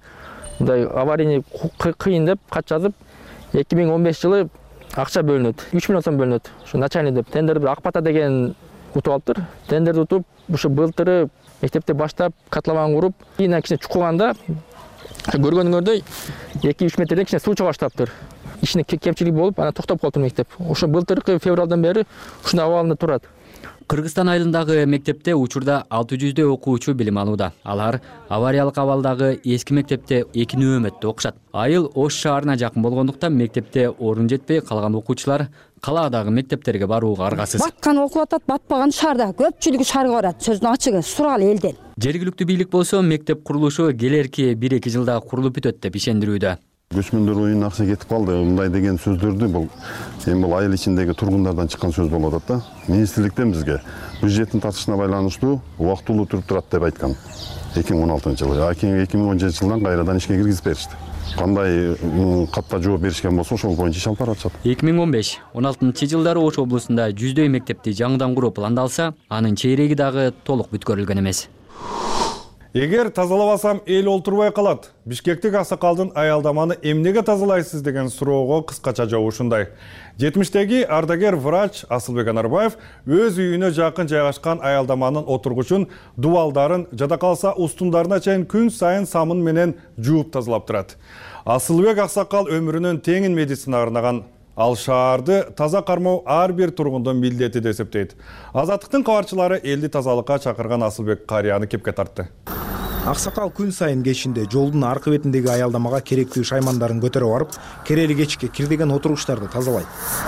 кыйын деп кат жазып 2015 жылы акча бөлүнөт. 3 миллион сом бөлүнөт. Ушу начальный деп тендерди Акбата деген утуп алыптыр. Тендерди утуп, ушу былтыры мектепти баштап, котлован куруп, кийин кичине чукуганда көргөнүңөрдөй 2-3 метрден кичине суу чыга баштаптыр. Ишине кемчилик болуп, ана токтоп калыптыр мектеп. Ошо былтыркы февралдан бери ушундай абалында турат. Кыргызстан айылындагы мектепте учурда 600 окуучу билим алууда. Алар авариялык абалдагы эски мектепте 2 нөөмөттө окушат. Айыл Ош шаарына жакын болгондуктан мектепте орун жетпей калган окуучулар калаадагы мектептерге барууга аргасыз. Баткан окуп атат, батпаган шаарда, көпчүлүгү шаарга барат. Сөздүн ачыгы сурал элден. Жергиликтүү бийлик болсо мектеп курулушу келерки 1-2 жылда курулуп бүтөт деп ишендирүүдө. Көчмөндөр оюнун акча кетип калды. Мындай деген сөздөрдү бул айыл ичиндеги тургундардан чыккан сөз болуп атат да. Министрликтен бизге бюджеттин тартышына байланыштуу убактылуу туруп турат деп айткан 2016-жылы. 2017 жылдан кайрадан ишке киргизип беришти. Кандай катта жооп беришкен болсо ошол боюнча иш алып баратышат. 2015-16 жылдары Ош облусунда 100дөй мектепти жаңыдан куруу пландалса, анын чейреги дагы толук бүткөрүлгөн эмес. Эгер тазалабасам эл олтурбай калат. Бишкектик аксакалдын аялдаманы эмнеге тазалайсыз деген суроого кыскача жооп ушундай. 70-теги ардагер врач Асылбек Анарбаев өз үйүнө жакын жайгашкан аялдаманын отургучун, дубалдарын, жада калса устундарына чейин күн сайын самын менен жууп тазалап турат. Асылбек аксакал өмүрүнүн теңин медицинага арнаган. Ал шаарды таза кармоо ар бир тургундун милдети деп эсептейт. Азаттыктын кабарчылары элди тазалыкка чакырган Асылбек карыяны кепке тартты. Аксакал күн сайын кечинде жолдун аркы бетиндеги аялдамага керектүү шаймандарын көтөрүп барып, керели кечке кирдеген отургучтарды тазалайт.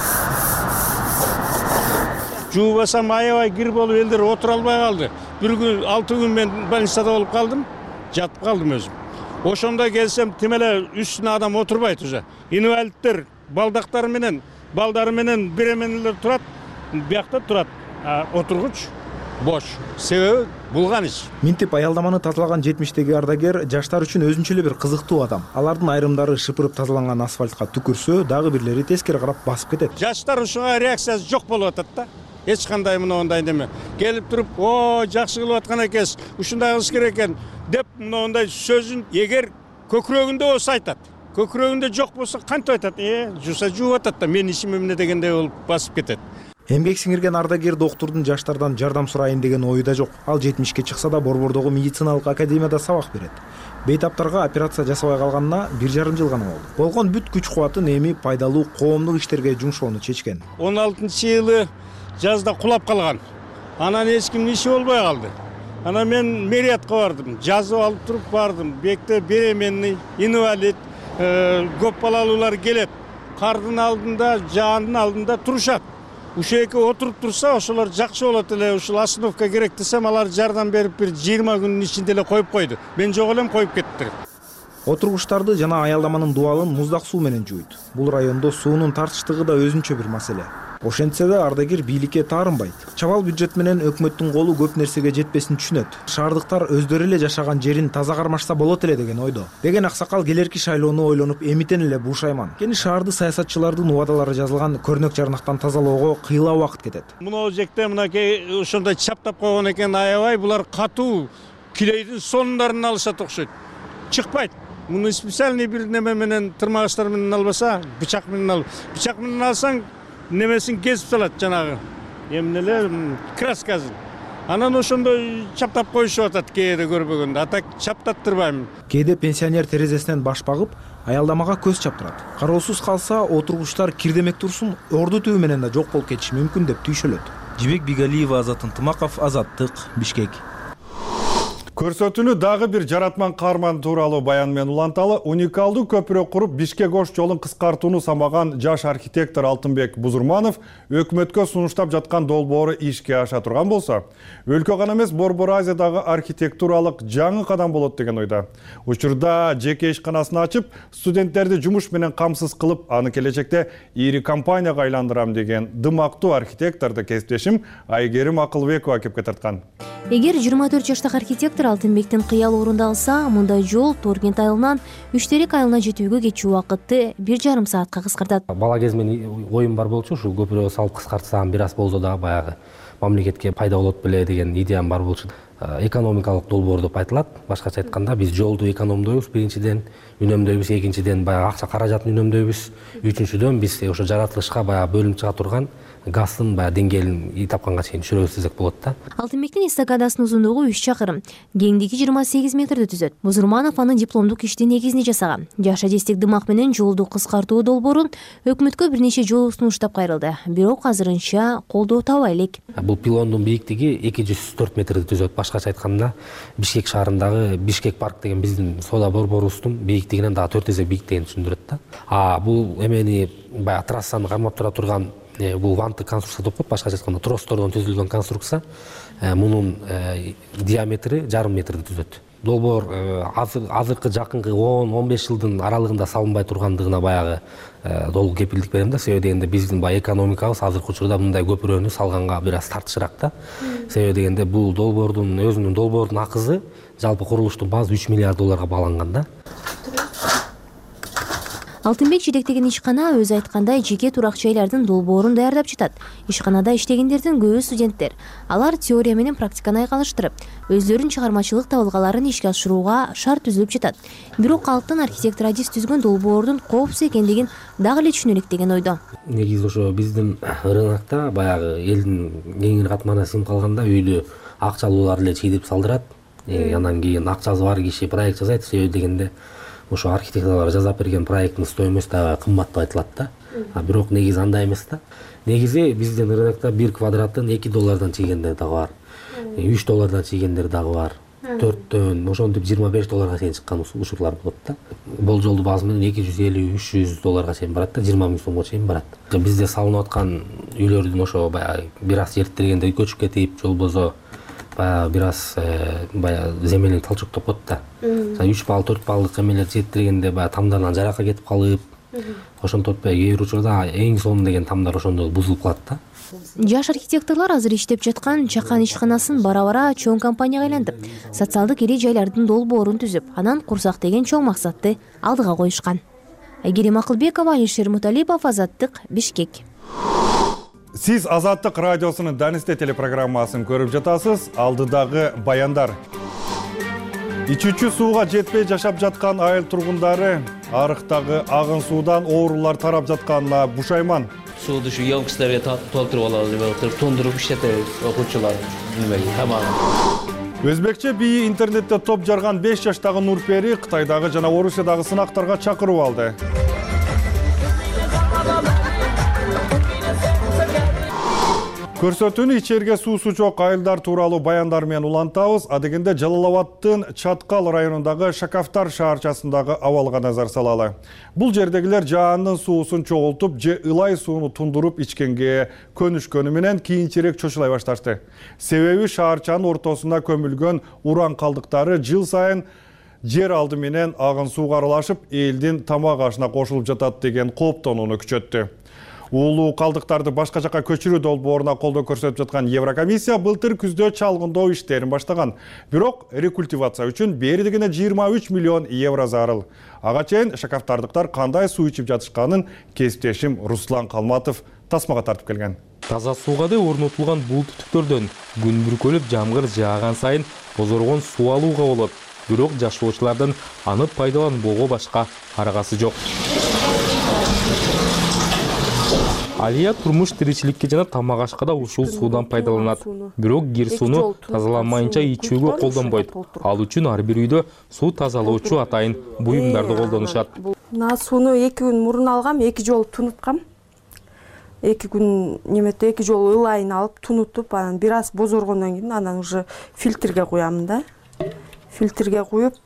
Жуубасам аябай кир болуп элдер отура албай калды. Бир күн 6 күн мен больницада болуп калдым, жатып калдым өзүм. Ошондо келсем тим эле үстүнө адам отурбайт уже. Инвалидтер балдактары менен, балдары менен биременелер турат, биякта турат. Отургуч бош. Себеби булган иш. Минтип аялдаманы тазалаган 70-теги ардагер жаштар үчүн өзүнчө эле бир кызыктуу адам. Алардын айрымдары шыпырып тазаланган асфальтка түкүрсө, дагы бирлери тескери карап басып кетет. Жаштар ушуга реакциясы жок болуп атат да. Эч кандай мындай неме. Келип туруп, "О, жакшы кылып аткан экенсиз, ушундай кылыш керек экен" деп мындай сөзүн эгер көкүрөгүндө болсо айтат. Көкүрөгүндө жок болсо кантип айтат? Жуса жууп атат да, мен ишим эмне дегендей болуп басып кетет. Эмгек сиңирген ардагер доктурдун жаштардан жардам сурайын деген ою да жок. Ал 70-ке чыкса да Борбордогу медициналык академияда сабак берет. Бейтаптарга операция жасабай калганына 1,5 жыл гана болду. Болгон бүт күч кубатын эми пайдалуу коомдук иштерге жумшоону чечкен. 16-жылы жазда кулап калган. Анан эч кимдин иши болбой калды. Анан мен мэриятка бардым, жазып алып туруп бардым. Бекте беременный, инвалид, көп балалуулар келет. Кардын алдында, жаандын алдында турушат. Ушул эки отуруп турса, ошолор жакшы болот эле, ушул остановка керек десем, алар жардам берип бир 20 күндүн ичинде эле коюп койду. Мен жок элем, коюп кеттир. Отургучтарды жана аялдаманын дубалын муздак суу менен жууйт. Бул райондо суунун тартыштыгы да өзүнчө бир маселе. Ошентсе да ардагер бийликке таарынбайт. Чабал бюджет менен өкмөттүн колу көп нерсеге жетпесин түшүнөт. Шаардыктар өздөрү эле жашаган жерин таза кармашса болот эле деген ойдо. Деген аксакал келерки шайлоону ойлонуп эмитен эле бушайман. Кени шаарды саясатчылардын убадалары жазылган көрнөк жарнактан тазалоого кыйла убакыт кетет. Мына жекте мынакей ошондой чаптап койгон экен аябай, булар катуу килейдин сонундарын алышат окшойт. Чыкпайт. Муну специальный бир неме менен тырмагычтар менен албаса, бычак менен ал. Бычак менен алсаң немесин кесип салат жанагы. Эмнелер краскасын. Анан ошондой чаптап коюшуп атат кээде көрбөгөндө. Атак чаптаттырбайм. Кээде пенсионер терезесинен баш багып, аялдамага көз чаптырат. Кароосуз калса, отургучтар кирдемек турсун, орду түбү менен да жок болуп кетиши мүмкүн деп түйшөлөт. Жибек Бигалиева, Азат Ынтымаков, Азаттык, Бишкек. Көрсөтүүнү дагы бир жаратман каарман тууралуу баян менен уланталы. Уникалдуу көпүрө куруп Бишкек-Ош жолун кыскартууну самаган жаш архитектор Алтынбек Бузурманов өкмөткө сунуштап жаткан долбоору ишке аша турган болсо, өлкө гана эмес Борбор Азиядагы архитектуралык жаңы кадам болот деген ойдо. Учурда жеке ишканасын ачып, студенттерди жумуш менен камсыз кылып, аны келечекте ири компанияга айландырам деген дымактуу архитекторду кесиптешим Айгерим Акылбекова кепке тарткан. Эгер 24 жаштагы архитектор архитектор Алтынбектин кыялы орундалса, мындай жол Торкент айылынан Үчтерек айылына жетүүгө кетүү убакытты 1,5 саатка кыскартат. Бала кезимден оюм бар болчу, ушул көпүрө салып кыскартсам бир аз болсо да баягы мамлекетке пайда болот беле деген идеям бар болчу. Экономикалык долбоор деп айтылат. Башкача айтканда биз жолду экономдойбуз биринчиден, үнөмдөйбүз, экинчиден баягы акча каражатын үнөмдөйбүз, үчүнчүдөн биз ошо жаратылышка баягы бөлүнүп чыга турган газдын баягы деңгээлин тапканга чейин түшүрөбүз десек болот да. Алтынбектин эстакадасынын узундугу 3 чакырым, кеңдиги 28 метрди түзөт. Бузурманов аны дипломдук иштин негизине жасаган. Жаш адистик дымак менен жолду кыскартуу долбоорун өкмөткө бир нече жолу сунуштап кайрылды. Бирок азырынча колдоо табай элек. Бул пилондун бийиктиги 204 метрди түзөт. Башкача айтканда, Бишкек шаарындагы Бишкек парк деген биздин соода борборубуздун бийиктигинен дагы 4 эсе бийик деген түшүндүрөт да. Бул эмени баягы трассаны кармап тура турган бул ванттык конструкция деп коет. Башкача айтканда тростордон түзүлгөн конструкция. Мунун диаметри 1,5 метрди түзөт. Долбоор азыркы жакынкы 10-15 жылдын аралыгында салынбай тургандыгына баягы толук кепилдик берем да. Себеби дегенде биздин баягы экономикабыз азыркы учурда мындай көпүрөнү салганга бир аз тартышыраак да. Себеби дегенде бул долбоордун өзүнүн долбоордун акысы жалпы курулуштун баасы 3 миллиард долларга бааланган да. Алтынбек жетектеген ишкана өзү айткандай жеке турак жайлардын долбоорун даярдап жатат. Ишканада иштегендердин көбү студенттер. Алар теория менен практиканы айкалыштырып, өздөрүнүн чыгармачылык табылгаларын ишке ашырууга шарт түзүлүп жатат. Бирок калктын архитектор адис түзгөн долбоордун коопсуз экендигин дагы эле түшүнө элек деген ойдо. Негизи ошо биздин рынокто баягы элдин кеңири катмана сим калганда үйлү акчалуулар эле чийдип салдырат. Анан кийин акчасы бар киши проект жасайт. Себеби дегенде ошо архитекторлор жасап берген проекттин стоимосу да кымбат деп айтылат да. Бирок негизи андай эмес да. Негизи биздин рынокто 1 квадратын 2 доллардан чийгендер дагы бар. 3 доллардан чийгендер дагы бар. 4төн ошентип 25 долларга чейин чыккан учурлар болот да. Болжолдуу баасы менен 250-300 долларга чейин барат да, 20 миң сомго чейин барат. Бизде салынып аткан үйлөрдүн ошо баягы бир аз жертиргенде көчүп кетип, жол болсо баягы бир аз баягы земельный толчок деп коет да. 3 балл 4 баллдык эмелер жеттиргенде баягы тамдардан жаракка кетип калып, ошентип кээ бир учурда эң сонун деген тамдар ошондо бузулуп калат да. Жаш архитекторлор азыр иштеп жаткан Чакан ишканасын бара-бара чоң компанияга айлантып, социалдык ири жайлардын долбоорун түзүп, анан курсак деген чоң максатты алдыга коюшкан. Айгерим Акылбекова, Алишер Муталипов, Азаттык, Бишкек. Сиз Азаттык радиосунун Данисте телепрограммасын көрүп жатасыз. Алдыдагы баяндар. Ичүүчү сууга жетпей жашап жаткан айыл тургундары арыктагы агын суудан оорулар тарап жатканына бушайман. Сууду ушу емкостторго толтуруп алалы деп отуруп, тундуруп иштетебиз окуучулар тамагын. Өзбекче бийи интернетте топ жарган 5 жаштагы Нурпери Кытайдагы жана Орусиядагы сынактарга чакырып алды. Көрсөтүүнү ичерге суусу жок айылдар тууралуу баяндар менен улантабыз. Адегенде Жалал-Абадтын Чаткал районундагы Шакафтар шаарчасындагы абалга назар салалы. Бул жердегилер жаандын суусун чогултуп, же ылай сууну тундуруп ичкенге көнүшкөнү менен кийинчерээк чочулай башташты. Себеби шаарчанын ортосуна көмүлгөн уран калдыктары жыл сайын жер алды менен агын сууга аралашып, элдин тамак ашына кошулуп жатат деген кооптонууну күчөттү. Уулуу калдыктарды башка жакка көчүрүү долбооруна колдоо көрсөтүп жаткан Еврокомиссия былтыр күздө чалгындоо иштерин баштаган. Бирок рекультивация үчүн бери дегене 23 миллион евро зарыл. Ага чейин шакафтардыктар кандай суу ичип жатышканын кесиптешим Руслан Калматов тасмага тартып келген. Таза суугада орнотулган бул түтүктөрдөн күн бүркөлүп жамгыр жааган сайын бозоргон суу алууга болот. Бирок жашоочулардын аны пайдаланууга башка аргасы жок. Алия турмуш тиричиликке жана тамак ашка да ушул суудан пайдаланат. Бирок кир сууну тазаламайынча ичүүгө колдонбойт. Ал үчүн ар бир үйдө суу тазалоочу атайын буюмдарды колдонушат. Мына сууну 2 күн мурун алгам, 2 жолу тунуткам. 2 күн немете 2 жолу ылайын алып тунутуп, анан бир аз бозоргондон кийин анан уже фильтрге куям да. Фильтрге куюп,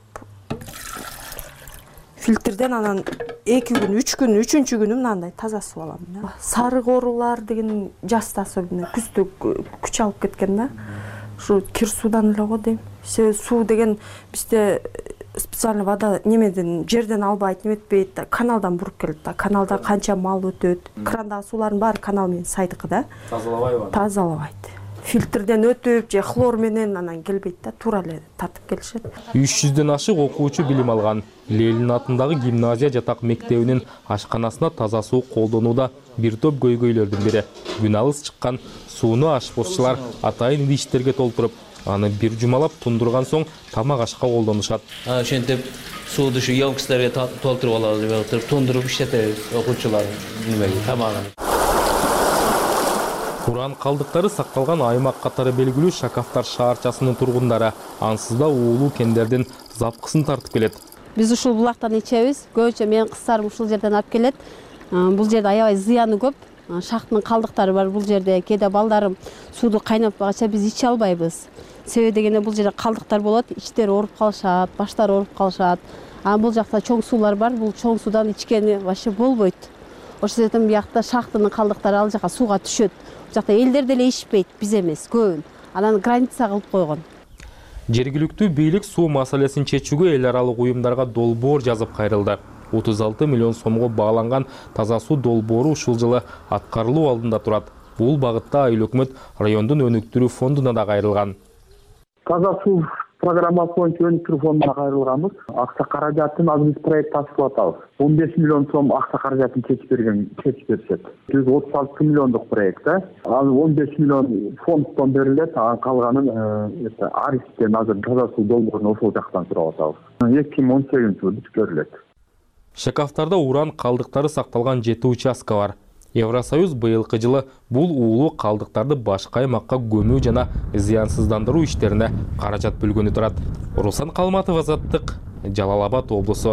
фильтрден анан 2 күн, 3 күн, 3-чү күнү мындай таза суу алам да. Сары корулар деген жаста особенно күздө күч алып кеткен да. Ушу кир суудан эле го дейм. Суу деген бизде специально вода немеден жерден албайт, неметпейт, каналдан буруп келет да. Каналда канча мал өтөт. Крандагы суулардын баары канал менен сайдыкы да. Тазалабайбы? Тазалабайт. фильтрден өтүп же хлор менен анан келбейт да, туура эле татып келишет. 300дөн ашык окуучу билим алган. Ленин атындагы гимназия жатак мектебинин ашканасына таза суу колдонууда бир топ көйгөйлөрдүн бири. Күн алыс чыккан сууну ашпозчулар атайын идиштерге толтуруп, аны бир жумалап тундурган соң тамак ашка колдонушат. Ошентип сууду ушу емкостторго толтуруп алабыз деп отуруп, тундуруп иштетебиз окуучулар тамагын. Уран калдыктары сакталган аймак катары белгилүү Шакафтар шаарчасынын тургундары ансыз да уулуу кендердин запкысын тартып келет. Биз ушул булактан ичебиз. Көбүнчө менин кыздарым ушул жерден алып келет. Бул жерде аябай зыяны көп. Шахтын калдыктары бар бул жерде. Кээде балдарым сууду кайнатпаганча биз иче албайбыз. Себеби дегенде бул жерде калдыктар болот, иштери ооруп калышат, баштары ооруп калышат. Бул жакта чоң суулар бар, бул чоң суудан ичкени вообще болбойт. Ошол себептен биякта шахтынын калдыктары ал жака сууга түшөт. Бул жакта элдер деле ичпейт, биз эмес, көбүн. Анан граница кылып койгон. Жергиликтүү бийлик суу маселесин чечүүгө эл аралык уюмдарга долбоор жазып кайрылды. 36 миллион сомго бааланган таза суу долбоору ушул жылы аткарылуу алдында турат. Бул багытта айыл өкмөт райондун өнүктүрүү фондуна да кайрылган. Таза суу программасы боюнча өнүктүрүү фондуна кайрылганбыз. Акча каражатын азыр биз проект ташып атабыз. 15 миллион сом акча каражатын чечип беришет. 136 миллиондук проект. Ал 15 миллион фонддон берилет, калганын Арифтен азыр таза суу долбоорун ошол жактан сурап атабыз. 2018 бүткөрүлөт. Шакафтарда уран калдыктары сакталган 7 участка бар. Евросоюз быйылкы жылы бул уулуу калдыктарды башка аймакка көмүү жана зыянсыздандыруу иштерине каражат бөлгөнү турат. Руслан Калматов, Азаттык, Жалал Абад облусу.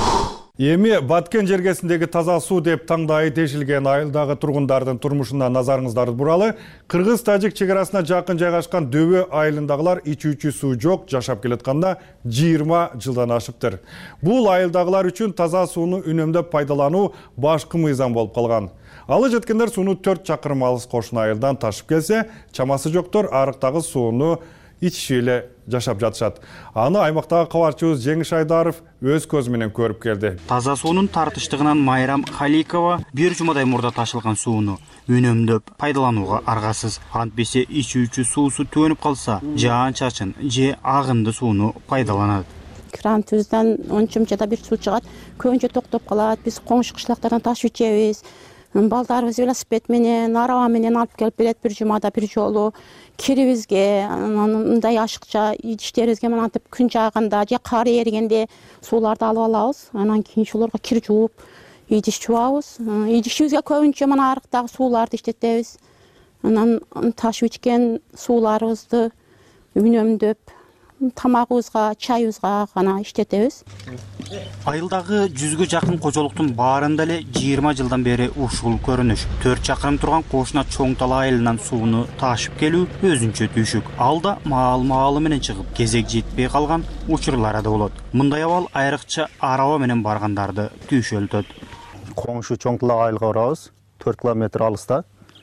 Эми Баткен жергесиндеги таза суу деп таңдайы тешилген айылдагы тургундардын турмушуна назарыңыздарды буралы. Кыргыз-Тажик чегарасына жакын жайгашкан Дөбө айылындагылар ичүүчү суу жок жашап келатканда 20 жылдан ашыптыр. Бул айылдагылар үчүн таза сууну үнөмдөп пайдалануу башкы мыйзам болуп калган. Алы жеткендер сууну 4 чакырым алыс кошуна айылдан ташып келсе, чамасы жоктор арыктагы сууну ичиши эле жашап жатышат. Аны аймактагы кабарчыбыз Жеңиш Айдаров өз көзү менен көрүп келди. Таза суунун тартыштыгынан Майрам Халикова бир жумадай мурда ташылган сууну үнөмдөп пайдаланууга аргасыз. Антпесе ичүүчү суусу төнүп калса, жаан-чачын же агынды сууну пайдаланат. Кран түздөн 10 чымчада бир суу чыгат, көбүнчө токтоп калат. Биз коңшу кышлактардан ташып ичебиз. Балдарыбыз велосипед менен, араба менен алып келип берет бир жумада бир жолу. Кирибизге, мындай ашыкча иштерибизге мынантип күн жааганда же кар эригенде сууларды алып алабыз. Анан кийин ушуларга кир жууп, идиш жуабыз. Идишибизге көбүнчө мына арыктагы сууларды иштетебиз. Анан ташып ичкен сууларыбызды үнөмдөп, тамагыбызга, чайыбызга гана иштетебиз. Айылдагы 100гө жакын кожолуктун баарында эле 20 жылдан бери ушул көрүнүш. 4 чакырым турган кошуна Чоң Тала айылынан сууну ташып келүү өзүнчө түйшүк. Алда маал-маалы менен чыгып, кезек жетпей калган учурлары да болот. Мындай абал айрыкча араба менен баргандарды түйшөлтөт. Коңшу Чоң Тала айылга барабыз, 4 километр алыста.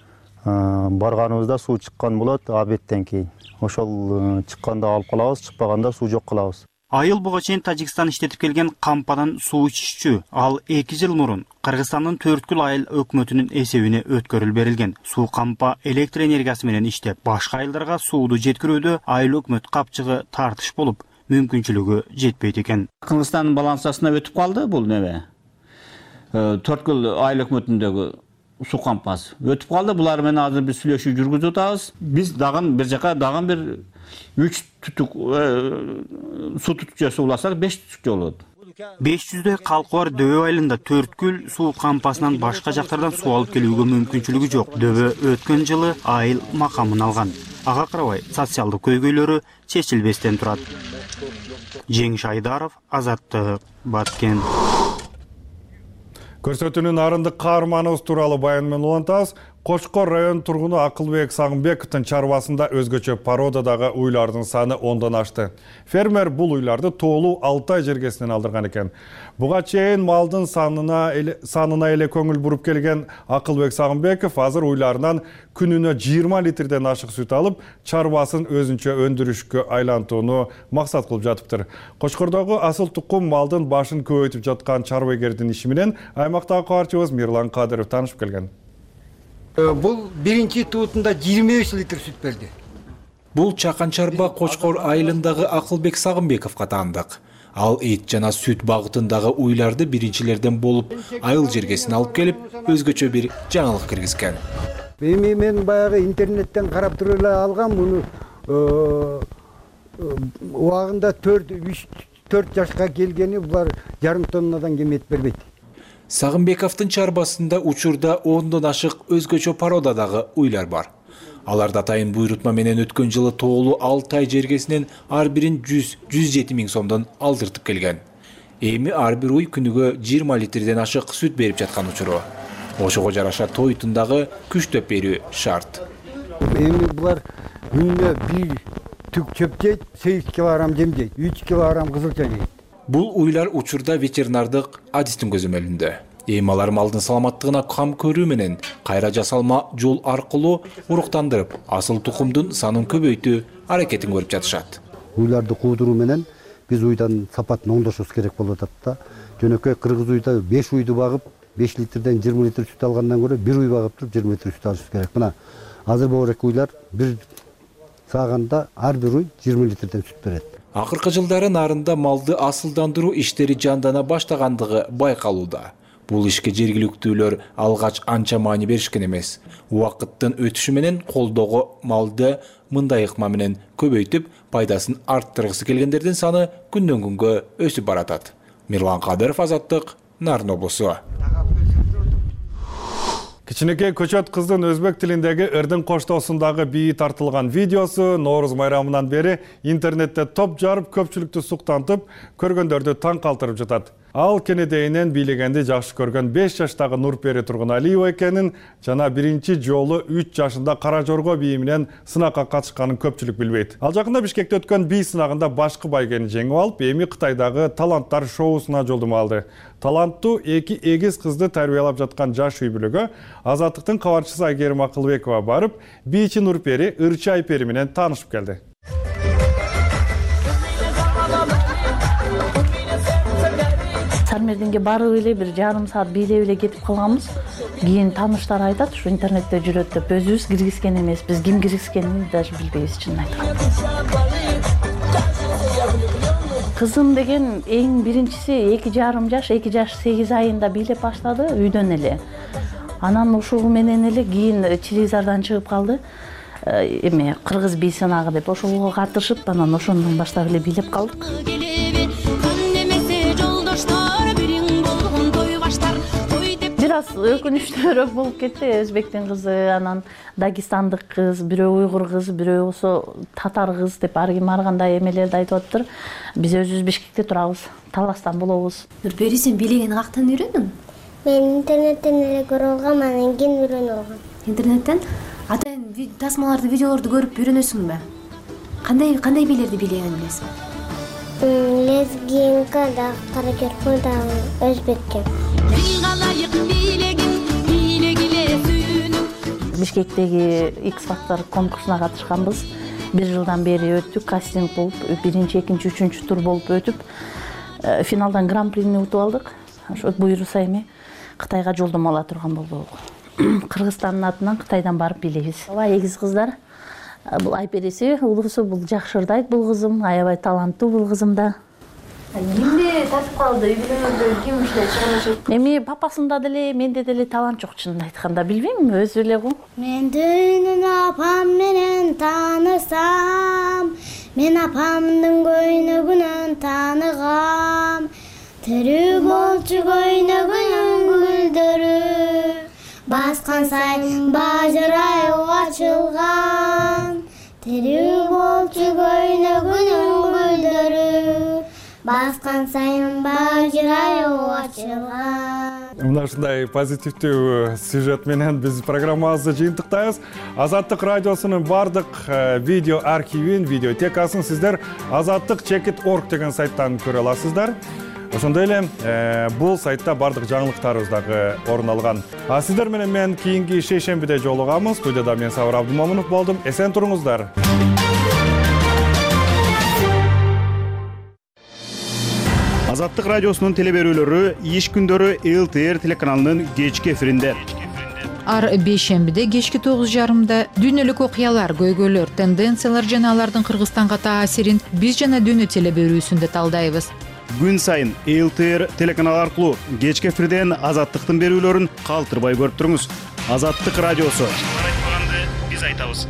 Барганыбызда суу чыккан болот абеттен кийин. Ошол чыкканда алып калабыз, чыкпаганда суу жок кылабыз. Айыл буга чейин Тажикстан иштетип келген кампадан суу ичишчү. Ал 2 жыл мурун Кыргызстандын Төрткүл айыл өкмөтүнүн эсебине өткөрүлүп берилген. Суу кампа электр энергиясы менен иштеп, башка айылдарга сууду жеткирүүдө айыл өкмөт капчыгы тартыш болуп, мүмкүнчүлүгү жетпейт экен. Кыргызстандын балансасына өтүп калды бул небе? Төрткүл айыл өкмөтүндөгү суу кампасы өтүп калды. Булар менен азыр биз сүйлөшүү жүргүзүп атабыз. Биз дагы бир жака дагы бир 3 түтүк суу түтүкчөсү уласак 5 түтүкчө болот. 500дөй калкы бар Дөбө айылында Төрткүл суу кампасынан башка жактардан суу алып келүүгө мүмкүнчүлүгү жок. Дөбө өткөн жылы айыл макамын алган. Ага карабай социалдык көйгөйлөрү чечилбестен турат. Жеңиш Айдаров, Азаттык, Баткен. Көрсөтүүнүн арындык каарманыбыз тууралуу баян менен улантабыз. Кошкор район тургуну Акылбек Сагынбековдун чарбасында өзгөчө породадагы уйлардын саны 10дон ашты. Фермер бул уйларды тоолуу Алтай жергесинен алдырган экен. Буга чейин малдын санына эле көңүл буруп келген Акылбек Сагынбеков азыр уйларынан күнүнө 20 литрден ашык сүт алып, чарбасын өзүнчө өндүрүшкө айлантууну максат кылып жатыптыр. Кошкордогу асыл тукум малдын башын көбөйтүп жаткан чарбагердин иши менен аймактагы кабарчыбыз Мирлан Кадыров таанышып келген. Бул биринчи туутунда 25 литр сүт берди. Бул чакан чарба Кочкор айылындагы Акылбек Сагынбековго таандык. Ал эт жана сүт багытындагы уйларды биринчилерден болуп, айыл жергесине алып келип, өзгөчө бир жаңылык киргизген. Эми мен баягы интернеттен карап туруп эле алгам муну. Убагында 4 жашка келгени булар жарым тоннадан кем эт бербейт. Сагынбековдун чарбасында учурда 10дон ашык өзгөчө породадагы уйлар бар. Аларда атайын буйрутма менен өткөн жылы тоолуу 6 ай жергесинен ар бирин 100-107 миң сомдон алдыртып келген. Эми ар бир уй күнүгө 20 литрден ашык сүт берип жаткан учуру. Ошого жараша тойтундагы күчтөп берүү шарт. Эми булар күнүнө 1 түк чөп жейт, 8 килограмм жем жейт, 3 килограмм кызылча жейт. Бул уйлар учурда ветеринардык адистин көзөмөлүндө. Эми алар малдын саламаттыгына кам көрүү менен кайра жасалма жол аркылуу уруктандырып, асыл тукумдун санын көбөйтүү аракетин көрүп жатышат. Уйларды куудуруу менен биз уйдан сапатын оңдошубуз керек болуп атат да. Жөнөкөй кыргыз уйда 5 уйду багып, 5 литрден 20 литр сүт алгандан көрө 1 уй багып туруп 20 литр сүт алышыбыз керек. Мына азыр боорек уйлар бир сааганда ар бир уй 20 литрден сүт берет. Акыркы жылдары нарында малды асылдандыруу иштери жандана баштагандыгы байкалууда. Бул ишке жергиликтүүлөр алгач анча маани беришкен эмес. Убакыттын өтүшү менен колдогу малды мындай ыкма менен көбөйтүп, пайдасын арттыргысы келгендердин саны күндөн күнгө өсүп баратат. Мирлан Кадыров, Азаттык, Нарын облусу. Кичинекей көчөт кыздын өзбек тилиндеги ырдын коштоосундагы бии тартылган видеосу Нооруз майрамынан бери интернетте топ жарып, көпчүлүктү суктантып, көргөндөрдү таң калтырып жатат. Ал кенедейинен бийлегенди жакшы көргөн 5 жаштагы Нурпери Тургуналиева экенин жана биринчи жолу 3 жашында Кара Жорго бии менен сынакка катышканын көпчүлүк билбейт. Ал жакында Бишкекте өткөн бий сынагында башкы байгени жеңип алып, эми Кытайдагы таланттар шоусуна жолдомо алды. Таланттуу 2 эгиз кызды тарбиялап жаткан жаш үй бүлөгө Азаттыктын кабарчысы Айгерим Акылбекова барып, бийчи Нурпери Ырчы Айпери менен таанышып келди. Сармердинге барып эле бир жарым саат бийлеп эле кетип калганбыз. Кийин тааныштар айтат, ушу интернетте жүрөт деп өзүбүз киргизген эмеспиз. Ким киргизгенин даже билбейбиз, чынын айтканда. Кызым деген эң биринчиси 2,5 жаш, 2 жаш 8 айында бийлеп баштады үйдөн эле. Анан ушугу менен эле кийин телевизордон чыгып калды. Эме кыргыз бий сынагы деп ошого катышып, анан ошондон баштап эле бийлеп калдык. Бир аз өкүнүчтүүрөөк болуп кетти. Өзбектин кызы, анан дагестандык кыз, бирөө уйгур кыз, бирөө болсо татар кыз деп ар ким ар кандай эмелерди айтып атыптыр. Биз өзүбүз Бишкекте турабыз, Таластан болобуз. Нурпери, сен бийлегени каяктан үйрөндүң? Мен интернеттен эле көрүп алгам, анан кийин үйрөнүп алгам. Интернеттен? Атайын тасмаларды, видеолорду көрүп үйрөнөсүңбү? Кандай бийлерди бийлегенин билесиң? Лезгинка да, каракерпо да, өзбекче. Бишкектеги X-Factor конкурсуна катышканбыз. 1 жылдан бери өттүк, кастинг болуп, 1-чи, 2-чи, 3-чү тур болуп өтүп, финалдан гран-прини утуп алдык. Ошо буйруса эми Кытайга жолдомо ала турган болдук. Кыргызстандын атынан Кытайдан барып бийлейбиз. Эгиз кыздар. Бул Айпериси, улуусу, бул жакшырдайт бул кызым, аябай таланттуу бул кызым да. Кимде тартып калды? Үй бүлөңөрдө ким иштейт, чыгармачылык? Эми папасында деле, менде деле талант жок, чынын айтканда, билбейм, өзү эле го. Мен дүйнүн апам менен таанысам, мен апамдын көйнөгүнөн тааныгам. Тирүү болчу көйнөгүнүн гүлдөрү, баскан сайын бажырайып ачылган. Тирүү болчу көйнөгүнүн гүлдөрү, баскан сайын бажырайып ачылган. Мына ушундай позитивдүү сюжет менен биз программабызды жыйынтыктайбыз. Азаттык радиосунун бардык видео архивин, видеотекасын сиздер azattik.org деген сайттан көрө аласыздар. Ошондой эле бул сайтта бардык жаңылыктарыбыз дагы орун алган. Сиздер менен мен кийинки шейшембиде жолугабыз. Студияда мен Сабыр Абдумомунов болдум. Эсен туруңуздар. Азаттык радиосунун телеберүүлөрү иш күндөрү ЛТР телеканалынын кечки эфиринде. Ар бейшембиде кечки 9:30 дүйнөлүк окуялар, көйгөйлөр, тенденциялар жана алардын Кыргызстанга таасирин биз жана дүйнө теле берүүсүндө талдайбыз. Күн сайын ЛТР телеканал аркылуу кечки эфирден Азаттыктын берүүлөрүн калтырбай көрүп туруңуз. Азаттык радиосу. Биз айтабыз.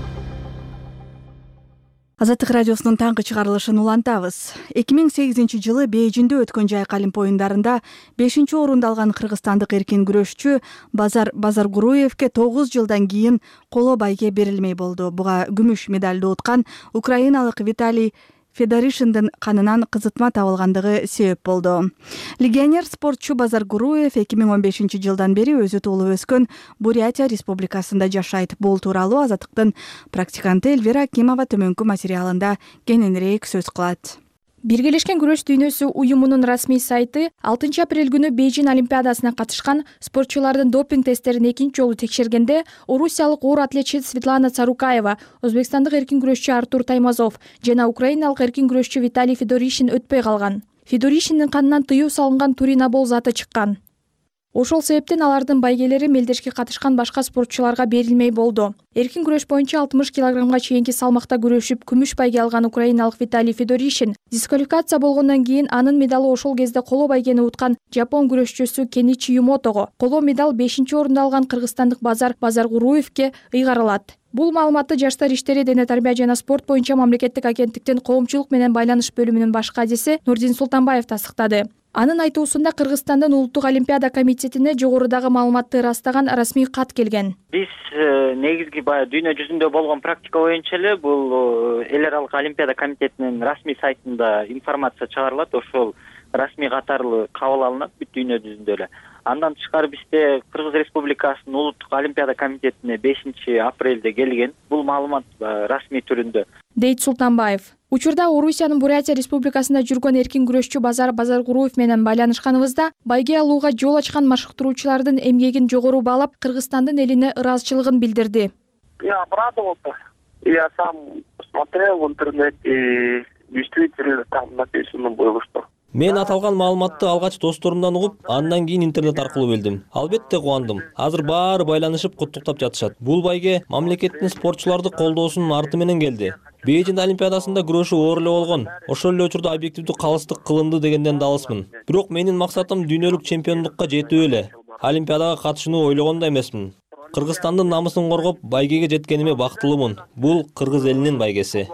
Азаттык радиосунун таңкы чыгарылышын улантабыз. 2008-жылы Бейжиңде өткөн жайкы Олимп оюндарында 5-орунду алган кыргызстандык эркин күрөшчү Базаргуруевке 9 жылдан кийин коло байге берилмей болду. Буга күмүш медалды уткан украиналык Виталий Федоришиндин канынан кызытма табылгандыгы себеп болду. Легионер спортчу Базаргуруев 2015-жылдан бери өзү туулуп өскөн Бурятия республикасында жашайт. Бул тууралуу Азаттыктын практиканты Эльвира Акимова төмөнкү материалында кененирээк сөз кылат. Биргелешкен күрөш дүйнөсү уюмунун расмий сайты 6 апрель күнү Бейжиң олимпиадасына катышкан спортчулардын допинг тесттерин экинчи жолу текшергенде орусиялык оор атлетчи Светлана Царукаева, өзбекстандык эркин күрөшчү Артур Таймазов жана украиналык эркин күрөшчү Виталий Федоришин өтпөй калган. Федоришиндин канынан тыюу салынган туринабол заты чыккан. Ошол себептен алардын байгелери мелдешке катышкан башка спортчуларга берилмей болду. Эркин күрөш боюнча 60 килограммга чейинки салмакта күрөшүп, күмүш байге алган украиналык Виталий Федоришин дисквалификация болгондон кийин анын медалы ошол кезде коло байгени уткан жапон күрөшчүсү Кеничи Юмотого, коло медал 5-орунду алган кыргызстандык Базаргуруевке ыйгарылат. Бул маалыматты Жаштар иштери, дене тарбия жана спорт боюнча мамлекеттик агенттиктин коомчулук менен байланыш бөлүмүнүн баш кадиси Нурдин Султанбаев тастыктады. Анын айтуусунда Кыргызстандын улуттук олимпиада комитетине жогорудагы маалыматты ырастаган расмий кат келген. Биз негизги баягы дүйнө жүзүндө болгон практика боюнча эле бул эл аралык олимпиада комитетинин расмий сайтында информация чыгарылат, ошол расмий катарлы кабыл алынат бүт дүйнө жүзүндө эле. Андан тышкары бизде Кыргыз Республикасынын улуттук олимпиада комитетине 5 апрелде келген. Бул маалымат расмий түрүндө, дейт Султанбаев. Учурда Орусиянын Бурятия республикасында жүргөн эркин күрөшчү Базаргуруев менен байланышканыбызда байге алууга жол ачкан машыктыруучулардын эмгегин жогору баалап, Кыргызстандын элине ыраазычылыгын билдирди. Я обрадовался. Я сам смотрел в интернете, и действительно там написано было, что Мен аталган маалыматты алгач досторумдан угуп, андан кийин интернет аркылуу билдим. Албетте кубандым. Азыр баары байланышып куттуктап жатышат. Бул байге мамлекеттин спортчуларды колдоосунун арты менен келди. Бейжиң олимпиадасында күрөшүү оор эле болгон. Ошол эле учурда объективдүү калыстык кылынды дегенден да алысмын. Бирок менин максатым дүйнөлүк чемпиондукка жетүү эле. Олимпиадага катышууну ойлогон да эмесмин. Кыргызстандын намысын коргоп, байгеге жеткениме бактылуумун. Бул кыргыз элинин байгеси.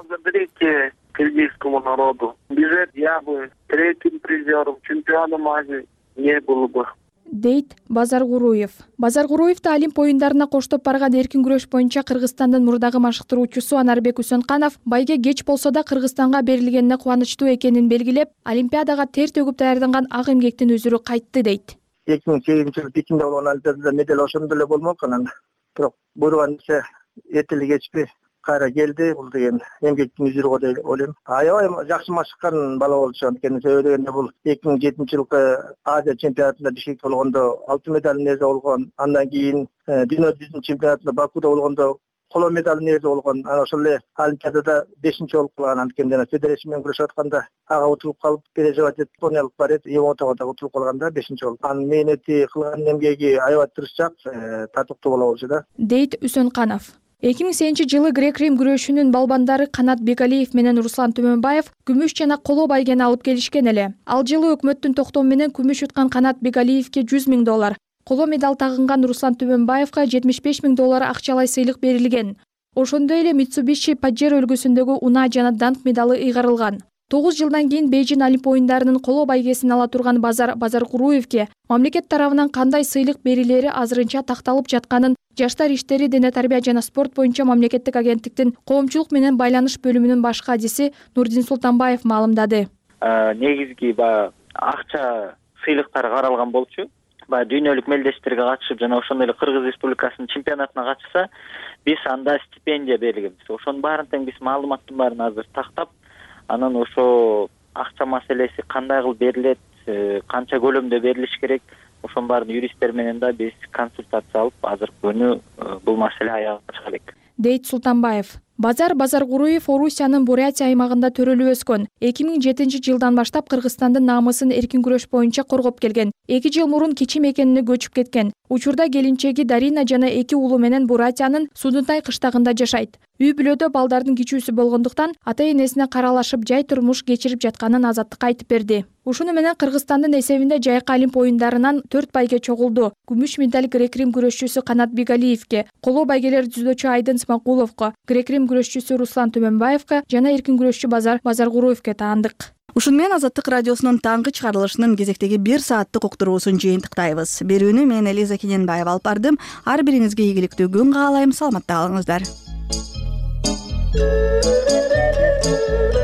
Киргизскому народу. Без этого я бы третьим призером, чемпионом Азии не был бы. Дейт Базаргуруев. Базаргуруевди Олимп оюндарына коштоп барган эркин күрөш боюнча Кыргызстандын мурдагы машыктыруучусу Анарбек Үсөнканов байге кеч болсо да Кыргызстанга берилгенине кубанычтуу экенин белгилеп, Олимпиадага тер төгүп даярданган ак эмгектин өзүрү кайтты дейт. 2008-жылы Пекинде болгон Олимпиадада медаль ошондо эле болмокун, бирок буйруган иши этили кечпей кайра келди. Бул деген эмгектин үзүрү деп ойлойм. Аябай жакшы машыккан бала болчу. Анткени себеби дегенде бул 2007-жылкы Азия чемпионатында бишкекте болгондо алтын медалдын ээси болгон. Андан кийин дүйнө жүзүнүн чемпионатында Бакуде болгондо коло медалдын ээси болгон. Анан ошол эле Олимпиадада 5-болуп калган. Анткени Федеришин менен күрөшүп атканда ага утулуп калып, переживать этип, япониялык бар эди, Юмотого да утулуп калганда 5-болуп. Анын мээнети кылган эмгеги аябай тырышчак, татыктуу бала болчу да. Дейт Үсөнканов. 2008-жылы грек-рим күрөшүнүн балбандары Канат Бекалиев менен Руслан Төмөнбаев күмүш жана коло байгени алып келишкен эле. Ал жылы өкмөттүн токтому менен күмүш уткан Канат Бекалиевке $100 000, коло медаль тагынган Руслан Төмөнбаевка $75 000 акчалай сыйлык берилген. Ошондой эле Mitsubishi Pajero үлгүсүндөгү унаа жана данк медалы ыйгарылган. 9 жылдан кийин Бейжиң Олимп оюндарынын коло байгесин ала турган Базаргуруевке мамлекет тарабынан кандай сыйлык берилери азырынча такталып жатканын Жаштар иштери, дене тарбия жана спорт боюнча мамлекеттик агенттиктин коомчулук менен байланыш бөлүмүнүн баш кадиси Нурдин Султанбаев маалымдады. Негизги акча сыйлыктар каралган болчу. Дүйнөлүк мелдештерге катышып жана ошондой эле Кыргыз Республикасынын чемпионатына катышса, биз анда стипендия берилгенбиз. Ошонун баарын тең биз маалыматтын баарын азыр тактап, анан ошо акча маселеси кандай кылып берилет, канча көлөмдө берилиш керек, ошонун баарын юристтер менен да биз консультация алып, азыркы күнү бул маселе аягына чыга элек. Дейт Султанбаев. Базар Базаргуруев Орусиянын Бурятия аймагында төрөлүп өскөн. 2007 жылдан баштап Кыргызстандын намысын эркин күрөш боюнча коргоп келген. 2 жыл мурун кичи мекенине көчүп кеткен. Учурда келинчеги Дарина жана 2 уулу менен Бурятиянын Судунтай кыштагында жашайт. Үй бүлөдө балдардын кичүүсү болгондуктан ата-энесине каралашып жай турмуш кечирип жатканын Азаттыкка айтып берди. Ушуну менен Кыргызстандын эсебинде жайкы олимп оюндарынан 4 байге чогулду. Күмүш медаль грек-рим күрөшчүсү Канат Бигалиевке, коло байгелер жүзөөчү Айдын Смакуловго, грек-рим күрөшчүсү Руслан Түмөнбаевке жана эркин күрөшчү Базар Базаргуруевке таандык. Ушуну менен Азаттык радиосунун таңкы чыгарылышынын кезектеги 1 сааттык уктуруусун жыйынтыктайбыз. Берүүнү мен Элиза Кененбаева алып бардым. Ар бириңизге ийгиликтүү күн каалайм. Саламатта калыңыздар.